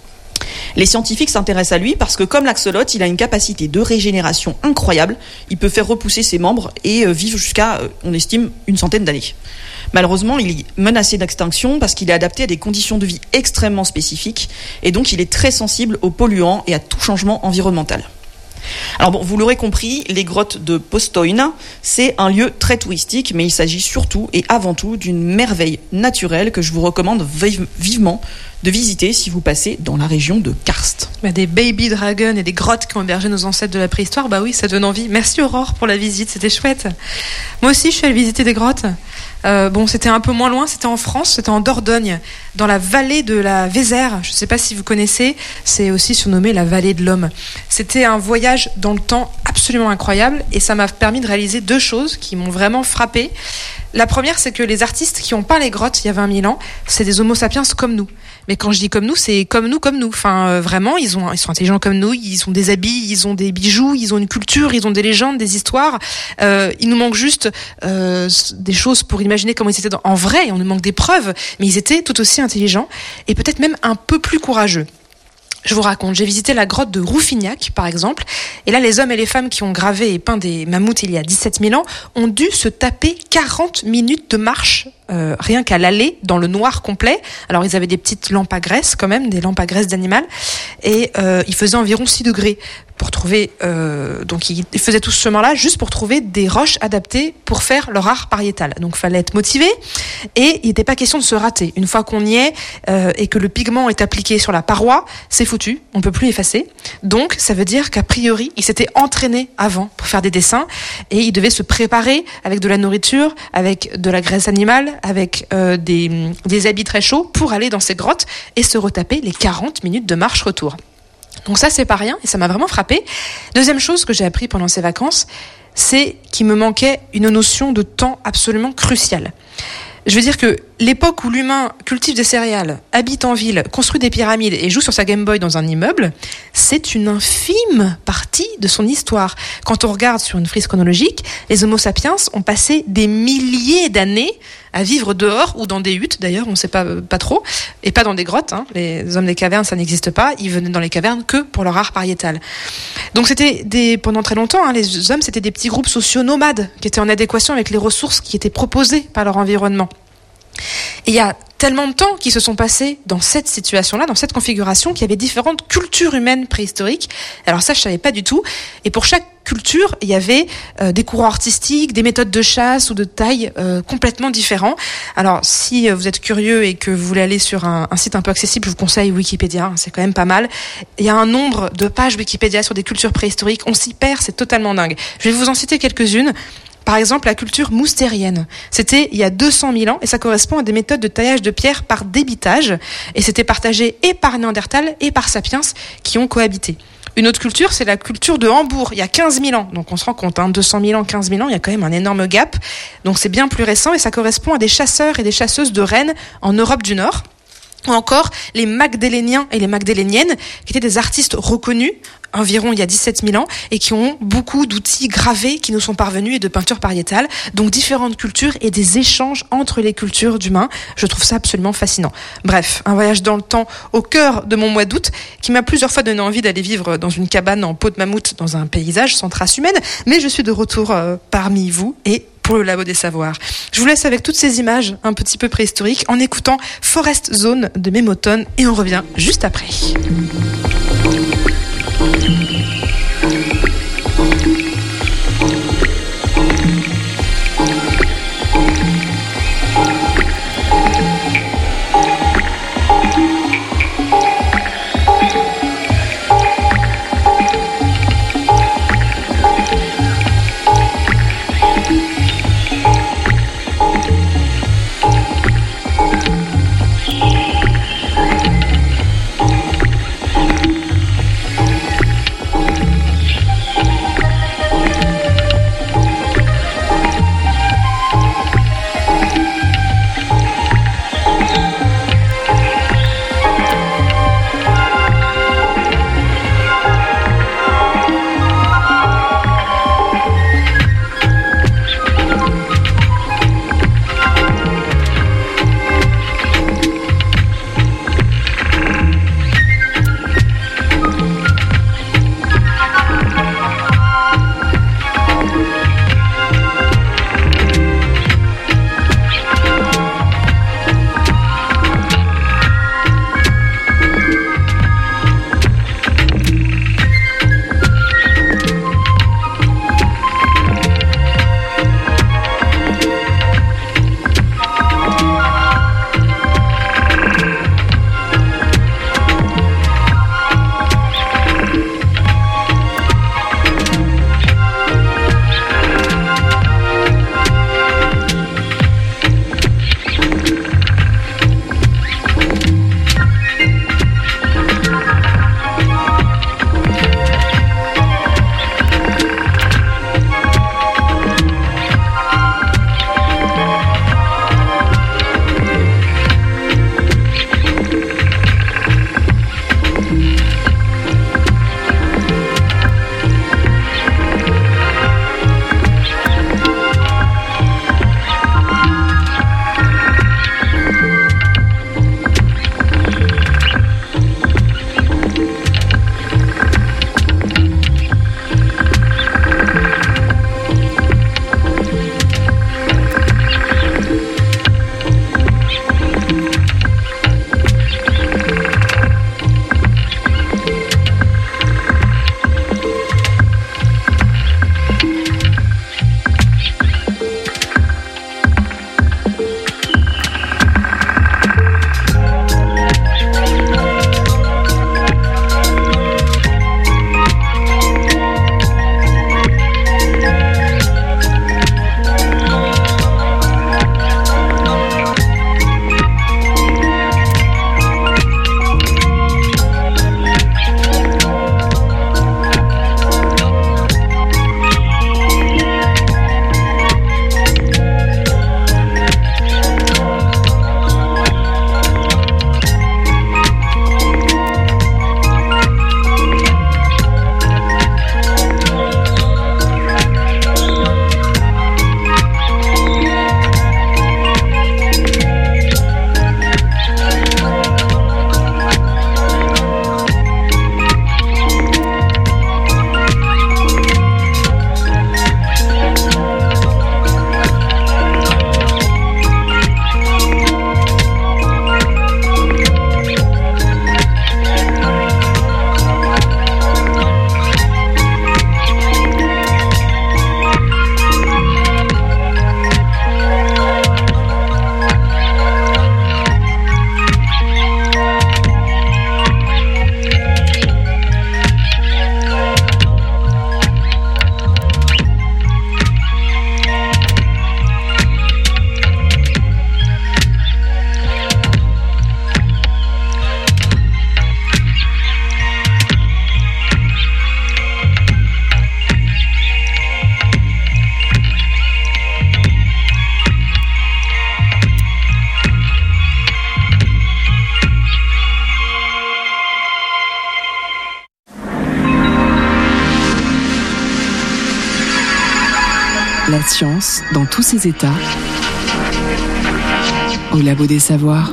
Les scientifiques s'intéressent à lui parce que, comme l'axolote, il a une capacité de régénération incroyable. Il peut faire repousser ses membres et vivre jusqu'à, on estime, une centaine d'années. Malheureusement, il est menacé d'extinction parce qu'il est adapté à des conditions de vie extrêmement spécifiques et donc il est très sensible aux polluants et à tout changement environnemental. Alors bon, vous l'aurez compris, les grottes de Postojna, c'est un lieu très touristique, mais il s'agit surtout et avant tout d'une merveille naturelle que je vous recommande vive, vivement de visiter si vous passez dans la région de Karst. Bah, des baby dragons et des grottes qui ont hébergé nos ancêtres de la préhistoire, bah oui, ça donne envie. Merci Aurore pour la visite, c'était chouette. Moi aussi, je suis allée visiter des grottes. Euh, bon, c'était un peu moins loin, c'était en France, c'était en Dordogne, dans la vallée de la Vézère. Je ne sais pas si vous connaissez, c'est aussi surnommé la vallée de l'homme. C'était un voyage dans le temps absolument incroyable et ça m'a permis de réaliser deux choses qui m'ont vraiment frappée. La première, c'est que les artistes qui ont peint les grottes il y a vingt mille ans, c'est des homo sapiens comme nous. Mais quand je dis comme nous, c'est comme nous, comme nous. Enfin, euh, vraiment, ils ont, ils sont intelligents comme nous. Ils ont des habits, ils ont des bijoux, ils ont une culture, ils ont des légendes, des histoires. Euh, il nous manque juste euh, des choses pour imaginer comment ils étaient dans, en vrai. Et on nous manque des preuves, mais ils étaient tout aussi intelligents et peut-être même un peu plus courageux. Je vous raconte, j'ai visité la grotte de Rouffignac, par exemple, et là, les hommes et les femmes qui ont gravé et peint des mammouths il y a dix-sept mille ans ont dû se taper quarante minutes de marche, euh, rien qu'à l'aller, dans le noir complet. Alors, ils avaient des petites lampes à graisse, quand même, des lampes à graisse d'animal, et euh, il faisait environ six degrés pour trouver... Euh, donc, ils faisaient tout ce chemin-là juste pour trouver des roches adaptées pour faire leur art pariétal. Donc, il fallait être motivé, et il n'était pas question de se rater. Une fois qu'on y est, euh, et que le pigment est appliqué sur la paroi, c'est foutu, on peut plus effacer. Donc, ça veut dire qu'a priori, il s'était entraîné avant pour faire des dessins, et il devait se préparer avec de la nourriture, avec de la graisse animale, avec euh, des, des habits très chauds pour aller dans ces grottes et se retaper les quarante minutes de marche retour. Donc ça, c'est pas rien et ça m'a vraiment frappé. Deuxième chose que j'ai appris pendant ces vacances, c'est qu'il me manquait une notion de temps absolument cruciale. Je veux dire que l'époque où l'humain cultive des céréales, habite en ville, construit des pyramides et joue sur sa Game Boy dans un immeuble, c'est une infime partie de son histoire. Quand on regarde sur une frise chronologique, les Homo sapiens ont passé des milliers d'années à vivre dehors ou dans des huttes, d'ailleurs, on ne sait pas, pas trop, et pas dans des grottes. Hein. Les hommes des cavernes, ça n'existe pas. Ils venaient dans les cavernes que pour leur art pariétal. Donc c'était des, pendant très longtemps, hein, les hommes, c'était des petits groupes sociaux nomades qui étaient en adéquation avec les ressources qui étaient proposées par leur environnement. Et il y a tellement de temps qui se sont passés dans cette situation-là, dans cette configuration, qu'il y avait différentes cultures humaines préhistoriques. Alors ça, je savais pas du tout. Et pour chaque culture, il y avait euh, des courants artistiques, des méthodes de chasse ou de taille euh, complètement différents. Alors, si vous êtes curieux et que vous voulez aller sur un, un site un peu accessible, je vous conseille Wikipédia, hein, c'est quand même pas mal. Il y a un nombre de pages Wikipédia sur des cultures préhistoriques, on s'y perd, c'est totalement dingue. Je vais vous en citer quelques-unes. Par exemple, la culture moustérienne. C'était il y a deux cent mille ans et ça correspond à des méthodes de taillage de pierre par débitage. Et c'était partagé et par Néandertal et par Sapiens qui ont cohabité. Une autre culture, c'est la culture de Hambourg, il y a quinze mille ans. Donc on se rend compte, hein, deux cent mille ans, quinze mille ans, il y a quand même un énorme gap. Donc c'est bien plus récent et ça correspond à des chasseurs et des chasseuses de rennes en Europe du Nord. Ou encore les Magdaléniens et les Magdaléniennes, qui étaient des artistes reconnus, environ il y a dix-sept mille ans, et qui ont beaucoup d'outils gravés qui nous sont parvenus et de peintures pariétales. Donc différentes cultures et des échanges entre les cultures d'humains. Je trouve ça absolument fascinant. Bref, un voyage dans le temps au cœur de mon mois d'août, qui m'a plusieurs fois donné envie d'aller vivre dans une cabane en peau de mammouth dans un paysage sans trace humaine. Mais je suis de retour euh, parmi vous et pour le Labo des Savoirs. Je vous laisse avec toutes ces images un petit peu préhistoriques en écoutant Forest Zone de Mémotone et on revient juste après. La science dans tous ses états au Labo des Savoirs.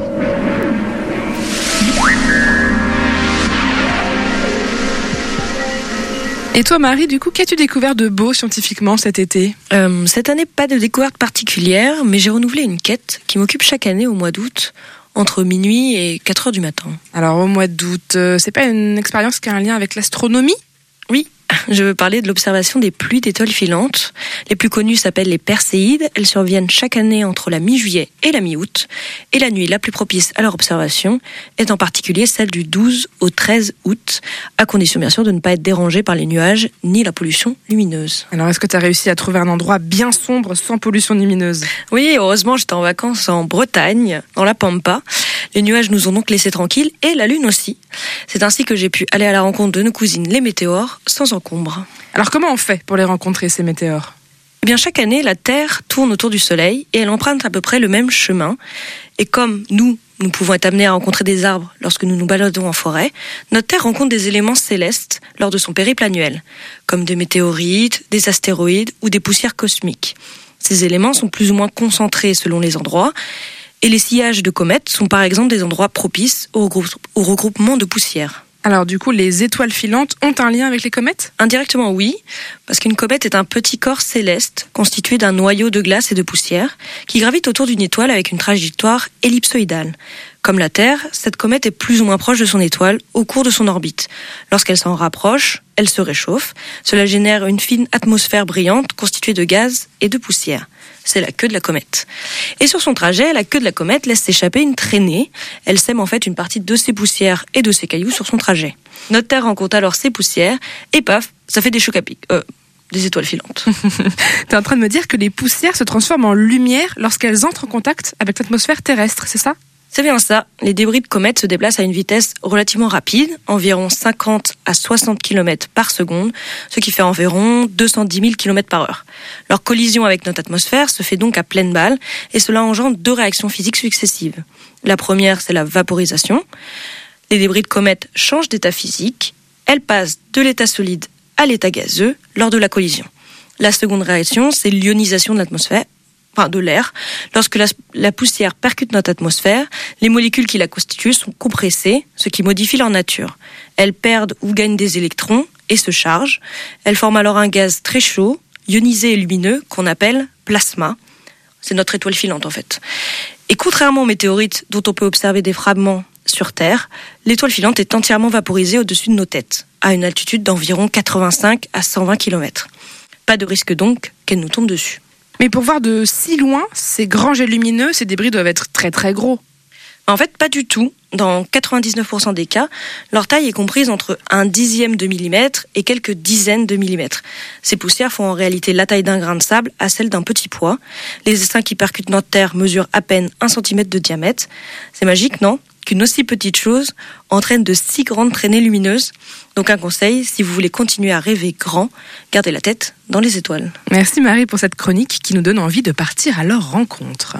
Et toi Marie, du coup, qu'as-tu découvert de beau scientifiquement cet été ? euh, Cette année, pas de découverte particulière, mais j'ai renouvelé une quête qui m'occupe chaque année au mois d'août, entre minuit et quatre heures du matin. Alors au mois d'août, euh, c'est pas une expérience qui a un lien avec l'astronomie ? Oui, je veux parler de l'observation des pluies d'étoiles filantes. Les plus connues s'appellent les Perséides. Elles surviennent chaque année entre la mi-juillet et la mi-août. Et la nuit la plus propice à leur observation est en particulier celle du douze au treize août, à condition bien sûr de ne pas être dérangé par les nuages ni la pollution lumineuse. Alors est-ce que tu as réussi à trouver un endroit bien sombre sans pollution lumineuse ? Oui, heureusement j'étais en vacances en Bretagne, dans la Pampa. Les nuages nous ont donc laissés tranquilles et la lune aussi. C'est ainsi que j'ai pu aller à la rencontre de nos cousines les météores sans encombre. Alors comment on fait pour les rencontrer ces météores ? Eh bien chaque année, la Terre tourne autour du Soleil et elle emprunte à peu près le même chemin. Et comme nous, nous pouvons être amenés à rencontrer des arbres lorsque nous nous baladons en forêt, notre Terre rencontre des éléments célestes lors de son périple annuel, comme des météorites, des astéroïdes ou des poussières cosmiques. Ces éléments sont plus ou moins concentrés selon les endroits. Et les sillages de comètes sont par exemple des endroits propices au, regrou- au regroupement de poussière. Alors du coup, les étoiles filantes ont un lien avec les comètes ? Indirectement oui, parce qu'une comète est un petit corps céleste constitué d'un noyau de glace et de poussière qui gravite autour d'une étoile avec une trajectoire ellipsoïdale. Comme la Terre, cette comète est plus ou moins proche de son étoile au cours de son orbite. Lorsqu'elle s'en rapproche, elle se réchauffe. Cela génère une fine atmosphère brillante constituée de gaz et de poussière. C'est la queue de la comète. Et sur son trajet, la queue de la comète laisse s'échapper une traînée. Elle sème en fait une partie de ses poussières et de ses cailloux sur son trajet. Notre Terre rencontre alors ses poussières et paf, ça fait des chocs à pic. Euh, des étoiles filantes. T'es en train de me dire que les poussières se transforment en lumière lorsqu'elles entrent en contact avec l'atmosphère terrestre, c'est ça ? C'est bien ça. Les débris de comètes se déplacent à une vitesse relativement rapide, environ cinquante à soixante kilomètres par seconde, ce qui fait environ deux cent dix mille kilomètres par heure. Leur collision avec notre atmosphère se fait donc à pleine balle, et cela engendre deux réactions physiques successives. La première, c'est la vaporisation. Les débris de comètes changent d'état physique. Elles passent de l'état solide à l'état gazeux lors de la collision. La seconde réaction, c'est l'ionisation de l'atmosphère. Enfin, de l'air. Lorsque la, la poussière percute notre atmosphère, les molécules qui la constituent sont compressées, ce qui modifie leur nature. Elles perdent ou gagnent des électrons et se chargent. Elles forment alors un gaz très chaud, ionisé et lumineux, qu'on appelle plasma. C'est notre étoile filante en fait. Et contrairement aux météorites dont on peut observer des fragments sur Terre, l'étoile filante est entièrement vaporisée au-dessus de nos têtes, à une altitude d'environ quatre-vingt-cinq à cent vingt kilomètres. Pas de risque donc qu'elle nous tombe dessus. Mais pour voir de si loin, ces grands jets lumineux, ces débris doivent être très très gros. En fait, pas du tout. Dans quatre-vingt-dix-neuf pour cent des cas, leur taille est comprise entre un dixième de millimètre et quelques dizaines de millimètres. Ces poussières font en réalité la taille d'un grain de sable à celle d'un petit pois. Les essaims qui percutent notre Terre mesurent à peine un centimètre de diamètre. C'est magique, non ? Qu'une aussi petite chose entraîne de si grandes traînées lumineuses. Donc un conseil, si vous voulez continuer à rêver grand, gardez la tête dans les étoiles. Merci Marie pour cette chronique qui nous donne envie de partir à leur rencontre.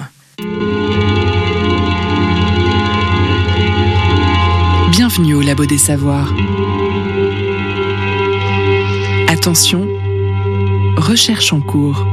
Bienvenue au Labo des Savoirs. Attention, recherche en cours.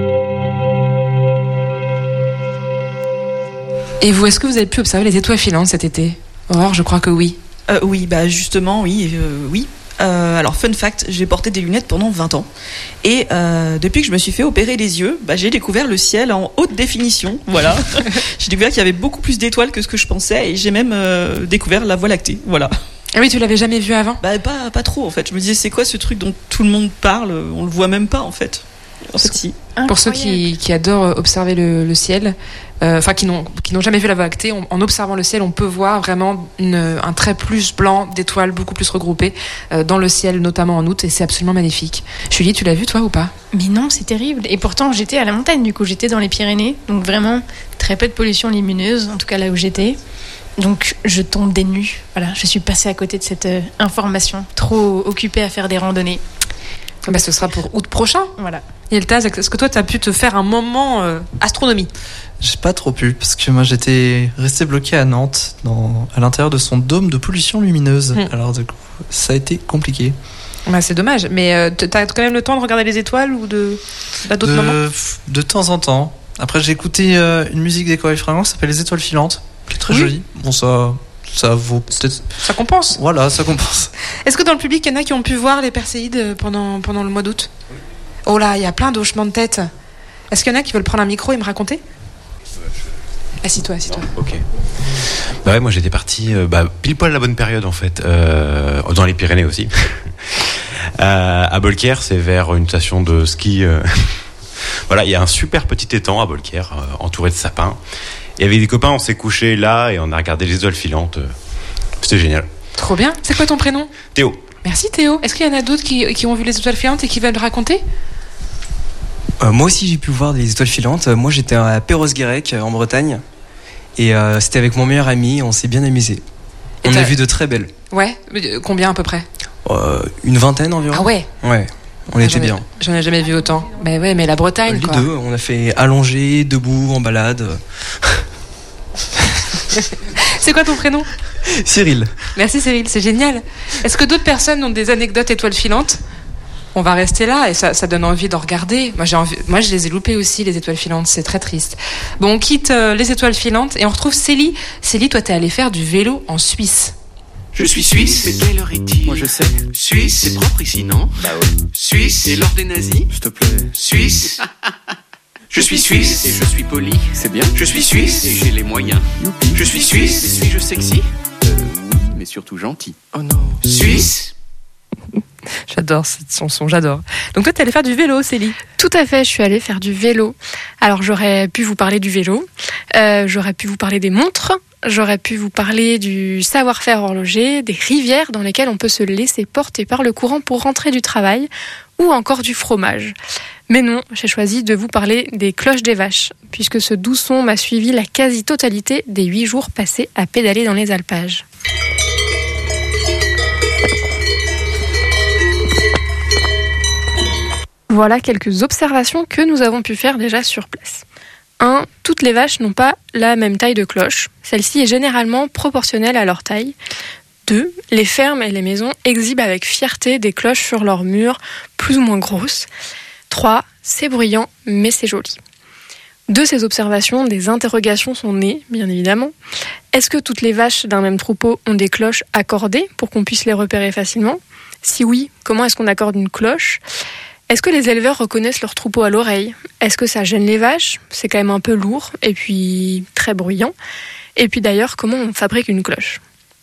Et vous, est-ce que vous avez pu observer les étoiles filantes cet été ? Aurore, je crois que oui. Euh, oui, bah justement, oui, euh, oui. Euh, alors, fun fact, j'ai porté des lunettes pendant vingt ans. Et euh, depuis que je me suis fait opérer les yeux, bah, j'ai découvert le ciel en haute définition. Voilà. J'ai découvert qu'il y avait beaucoup plus d'étoiles que ce que je pensais. Et j'ai même euh, découvert la Voie lactée. Voilà. Ah oui, tu l'avais jamais vu avant ? Bah, pas, pas trop, en fait. Je me disais, c'est quoi ce truc dont tout le monde parle ? On le voit même pas, en fait. En fait, si. Pour ceux qui, qui adorent observer le, le ciel, euh, enfin qui n'ont qui n'ont jamais vu la Voie lactée, on, en observant le ciel, on peut voir vraiment une, un trait plus blanc d'étoiles beaucoup plus regroupées euh, dans le ciel, notamment en août, et c'est absolument magnifique. Julie, tu l'as vu toi ou pas ? Mais non, c'est terrible. Et pourtant, j'étais à la montagne, du coup, j'étais dans les Pyrénées, donc vraiment très peu de pollution lumineuse, en tout cas là où j'étais. Donc je tombe des nues. Voilà, je suis passée à côté de cette euh, information, trop occupée à faire des randonnées. Bah, ce sera pour août prochain. Voilà. Yeltaz, est-ce que toi, tu as pu te faire un moment euh, astronomie ? J'ai pas trop pu, parce que moi j'étais resté bloqué à Nantes, dans, à l'intérieur de son dôme de pollution lumineuse. Mmh. Alors du coup, ça a été compliqué. Bah, c'est dommage, mais euh, t'as quand même le temps de regarder les étoiles ou de à d'autres de, moments? De temps en temps. Après, j'ai écouté euh, une musique des Corée Fringants qui s'appelle Les Étoiles Filantes, qui est très oui. jolie. Bon, ça, ça vaut peut-être. Ça compense. Voilà, ça compense. Est-ce que dans le public, il y en a qui ont pu voir les Perséides pendant, pendant le mois d'août? Oh là, il y a plein d'hochements de tête. Est-ce qu'il y en a qui veulent prendre un micro et me raconter? Assis-toi, assis-toi. Non, ok. Bah ouais, moi j'étais parti euh, bah, pile poil à la bonne période en fait, euh, dans les Pyrénées aussi. euh, à Bolquière, c'est vers une station de ski. Euh... voilà, il y a un super petit étang à Bolquière, euh, entouré de sapins. Et avec des copains, on s'est couché là et on a regardé les étoiles filantes. C'était génial. Trop bien. C'est quoi ton prénom? Théo. Merci Théo. Est-ce qu'il y en a d'autres qui, qui ont vu les étoiles filantes et qui veulent raconter? euh, Moi aussi j'ai pu voir des étoiles filantes. Moi j'étais à Perros-Guirec en Bretagne. Et euh, c'était avec mon meilleur ami, on s'est bien amusé. On a vu de très belles. Ouais, combien à peu près? euh, Une vingtaine environ. Ah ouais. Ouais, on ah, était bien. J'en ai jamais vu autant. Mais ouais, mais la Bretagne euh, les quoi. Les deux, on a fait allongé, debout, en balade. C'est quoi ton prénom? Cyril. Merci Cyril, c'est génial. Est-ce que d'autres personnes ont des anecdotes étoiles filantes? On va rester là et ça, ça donne envie de regarder. Moi, j'ai envie, moi, je les ai loupées aussi, les étoiles filantes. C'est très triste. Bon, on quitte euh, les étoiles filantes et on retrouve Célie. Célie, toi, t'es allée faire du vélo en Suisse. Je suis suisse. Mais quelle heure est-il? Moi, je sais. Suisse. C'est propre ici, non? Bah ouais. Suisse. Et l'or des nazis? S'il te plaît. Suisse. Je suis suisse et je suis poli. C'est bien. Je suis suisse et j'ai les moyens. Youpi. Je suis suisse et suis-je sexy? Euh, oui, mais surtout gentil. Oh non. Suisse. J'adore cette chanson, j'adore. Donc toi, t'es allée faire du vélo, Célie? Tout à fait, je suis allée faire du vélo. Alors j'aurais pu vous parler du vélo, euh, j'aurais pu vous parler des montres, j'aurais pu vous parler du savoir-faire horloger, des rivières dans lesquelles on peut se laisser porter par le courant pour rentrer du travail, ou encore du fromage. Mais non, j'ai choisi de vous parler des cloches des vaches, puisque ce doux son m'a suivi la quasi-totalité des huit jours passés à pédaler dans les alpages. Voilà quelques observations que nous avons pu faire déjà sur place. un. Toutes les vaches n'ont pas la même taille de cloche. Celle-ci est généralement proportionnelle à leur taille. deux. Les fermes et les maisons exhibent avec fierté des cloches sur leurs murs, plus ou moins grosses. trois. C'est bruyant, mais c'est joli. De ces observations, des interrogations sont nées, bien évidemment. Est-ce que toutes les vaches d'un même troupeau ont des cloches accordées pour qu'on puisse les repérer facilement? Si oui, comment est-ce qu'on accorde une cloche? Est-ce que les éleveurs reconnaissent leur troupeau à l'oreille? Est-ce que ça gêne les vaches? C'est quand même un peu lourd et puis très bruyant. Et puis d'ailleurs, comment on fabrique une cloche?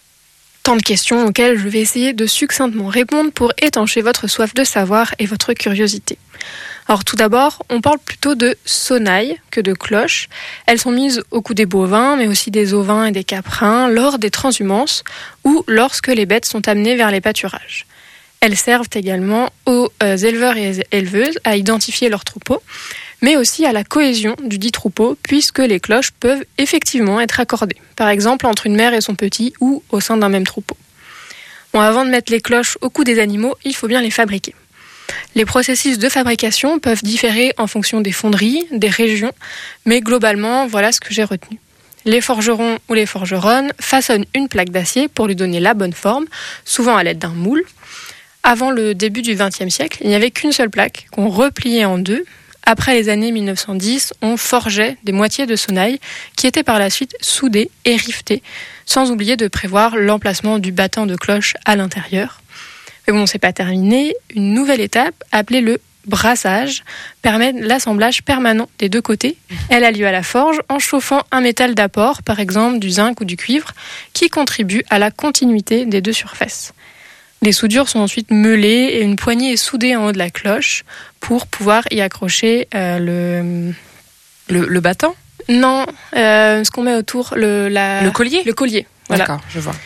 Tant de questions auxquelles je vais essayer de succinctement répondre pour étancher votre soif de savoir et votre curiosité. Alors tout d'abord, on parle plutôt de sonnailles que de cloches. Elles sont mises au cou des bovins, mais aussi des ovins et des caprins, lors des transhumances ou lorsque les bêtes sont amenées vers les pâturages. Elles servent également aux éleveurs et éleveuses à identifier leurs troupeaux, mais aussi à la cohésion du dit troupeau, puisque les cloches peuvent effectivement être accordées, par exemple entre une mère et son petit ou au sein d'un même troupeau. Bon, avant de mettre les cloches au cou des animaux, il faut bien les fabriquer. Les processus de fabrication peuvent différer en fonction des fonderies, des régions, mais globalement, voilà ce que j'ai retenu. Les forgerons ou les forgeronnes façonnent une plaque d'acier pour lui donner la bonne forme, souvent à l'aide d'un moule. Avant le début du vingtième siècle, il n'y avait qu'une seule plaque qu'on repliait en deux. Après les années mille neuf cent dix, on forgeait des moitiés de sonnailles qui étaient par la suite soudées et rivetées, sans oublier de prévoir l'emplacement du battant de cloche à l'intérieur. Mais bon, c'est pas terminé. Une nouvelle étape, appelée le brassage, permet l'assemblage permanent des deux côtés. Elle a lieu à la forge en chauffant un métal d'apport, par exemple du zinc ou du cuivre, qui contribue à la continuité des deux surfaces. Les soudures sont ensuite meulées et une poignée est soudée en haut de la cloche pour pouvoir y accrocher euh, le... le... Le battant? Non, euh, ce qu'on met autour, le... La... Le collier? Le collier, voilà. D'accord, je vois.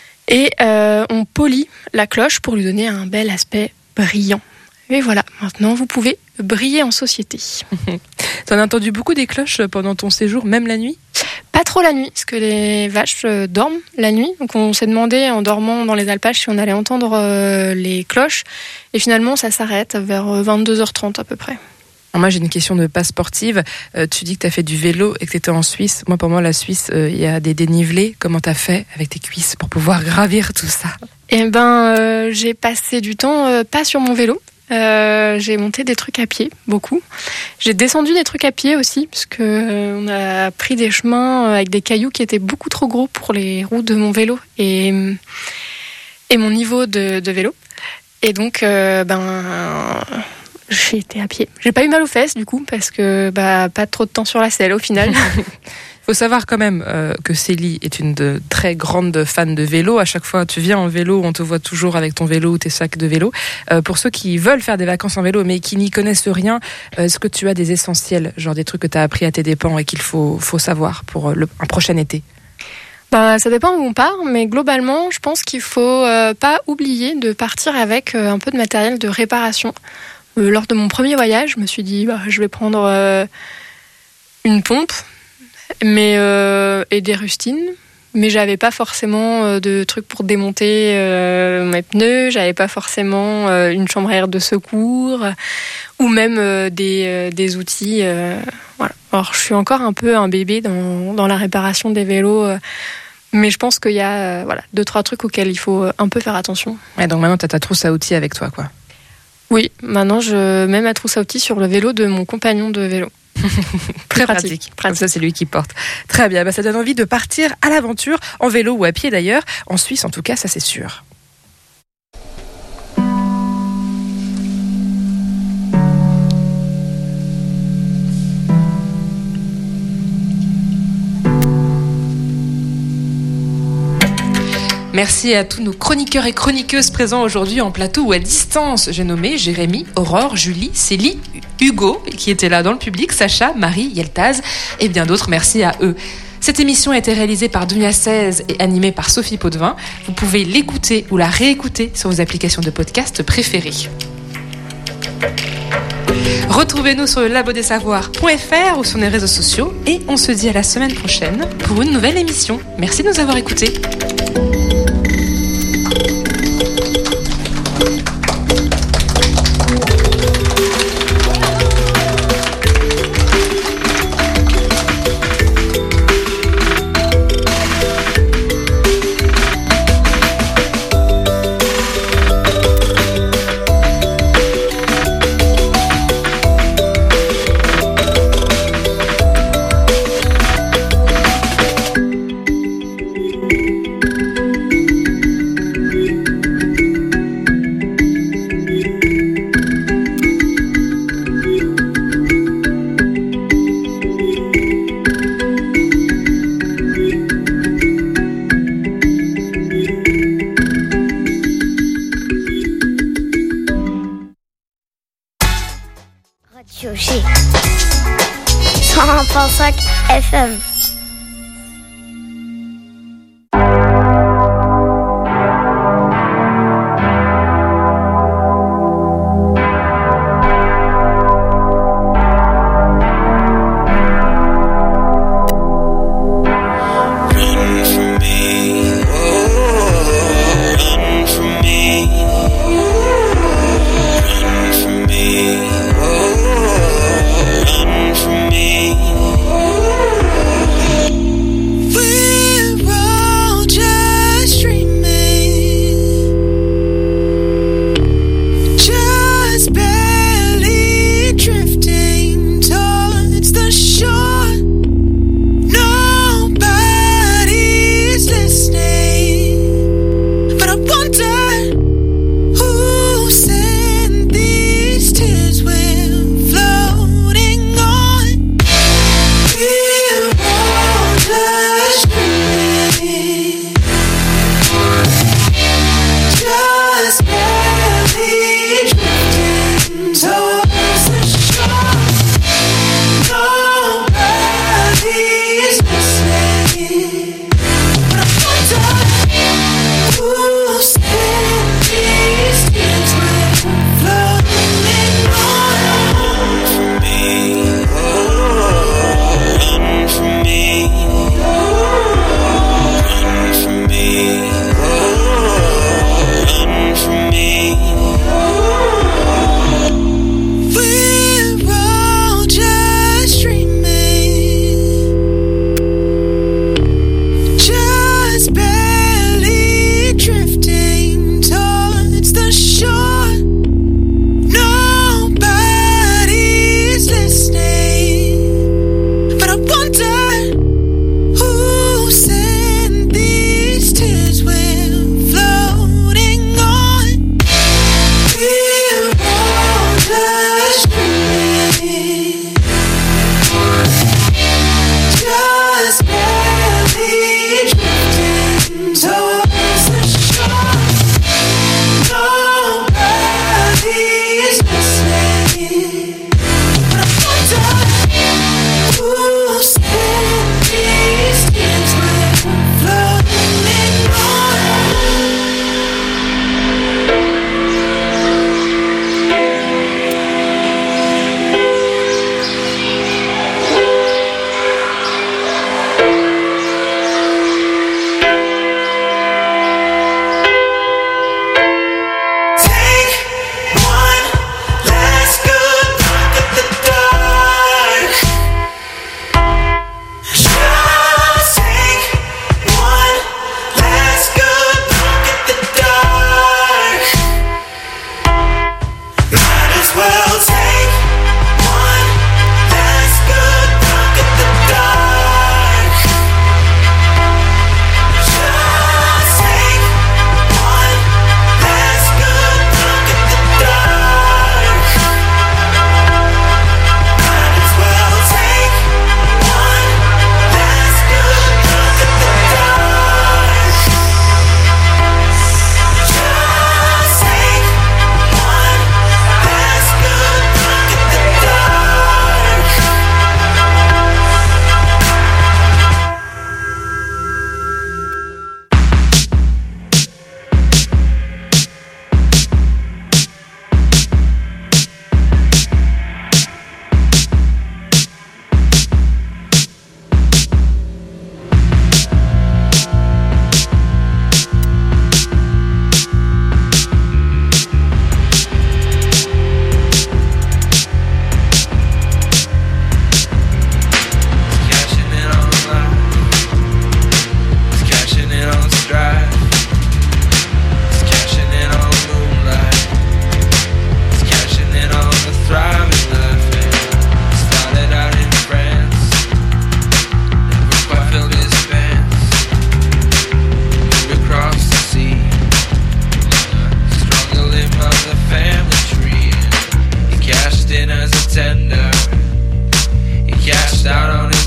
Et euh, on polit la cloche pour lui donner un bel aspect brillant. Et voilà, maintenant vous pouvez briller en société. T'en as entendu beaucoup des cloches pendant ton séjour, même la nuit? Pas trop la nuit, parce que les vaches euh, dorment la nuit. Donc on s'est demandé en dormant dans les alpages si on allait entendre euh, les cloches. Et finalement ça s'arrête vers vingt-deux heures trente à peu près. Alors moi j'ai une question de pas sportive. Euh, tu dis que tu as fait du vélo et que tu étais en Suisse. Moi pour moi la Suisse, il euh, y a des dénivelés. Comment tu as fait avec tes cuisses pour pouvoir gravir tout ça? Eh ben, euh, j'ai passé du temps euh, pas sur mon vélo. Euh, j'ai monté des trucs à pied, beaucoup. J'ai descendu des trucs à pied aussi, parce que euh, on a pris des chemins avec des cailloux qui étaient beaucoup trop gros pour les roues de mon vélo et, et mon niveau de, de vélo. Et donc, euh, ben, j'ai été à pied. J'ai pas eu mal aux fesses du coup, parce que bah pas trop de temps sur la selle au final. Faut savoir quand même euh, que Célie est une de très grande fan de vélo. À chaque fois, tu viens en vélo, on te voit toujours avec ton vélo ou tes sacs de vélo. Euh, pour ceux qui veulent faire des vacances en vélo mais qui n'y connaissent rien, euh, est-ce que tu as des essentiels, genre des trucs que tu as appris à tes dépens et qu'il faut, faut savoir pour le, un prochain été? Ben, ça dépend où on part, mais globalement, je pense qu'il faut euh, pas oublier de partir avec euh, un peu de matériel de réparation. Euh, lors de mon premier voyage, je me suis dit, bah, je vais prendre euh, une pompe, mais euh, et des rustines, mais j'avais pas forcément euh, de trucs pour démonter euh, mes pneus, j'avais pas forcément euh, une chambre à air de secours ou même euh, des, euh, des outils. Euh, voilà. Alors je suis encore un peu un bébé dans, dans la réparation des vélos, euh, mais je pense qu'il y a euh, voilà, deux trois trucs auxquels il faut un peu faire attention. Ouais, donc maintenant tu as ta trousse à outils avec toi, quoi. Oui, maintenant je mets ma trousse à outils sur le vélo de mon compagnon de vélo. Très pratique. pratique. Comme ça, c'est lui qui porte. Très bien. Bah, ça donne envie de partir à l'aventure, en vélo ou à pied d'ailleurs. En Suisse, en tout cas, ça c'est sûr. Merci à tous nos chroniqueurs et chroniqueuses présents aujourd'hui en plateau ou à distance. J'ai nommé Jérémy, Aurore, Julie, Célie, Hugo, qui étaient là dans le public, Sacha, Marie, Yeltaz et bien d'autres. Merci à eux. Cette émission a été réalisée par Dunia seize et animée par Sophie Potvin. Vous pouvez l'écouter ou la réécouter sur vos applications de podcast préférées. Retrouvez-nous sur le labo des savoirs point f r ou sur les réseaux sociaux et on se dit à la semaine prochaine pour une nouvelle émission. Merci de nous avoir écoutés. cent un virgule cinq F M.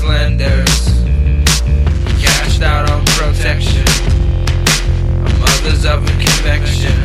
splendors. He cashed out on protection. A mother's oven convection.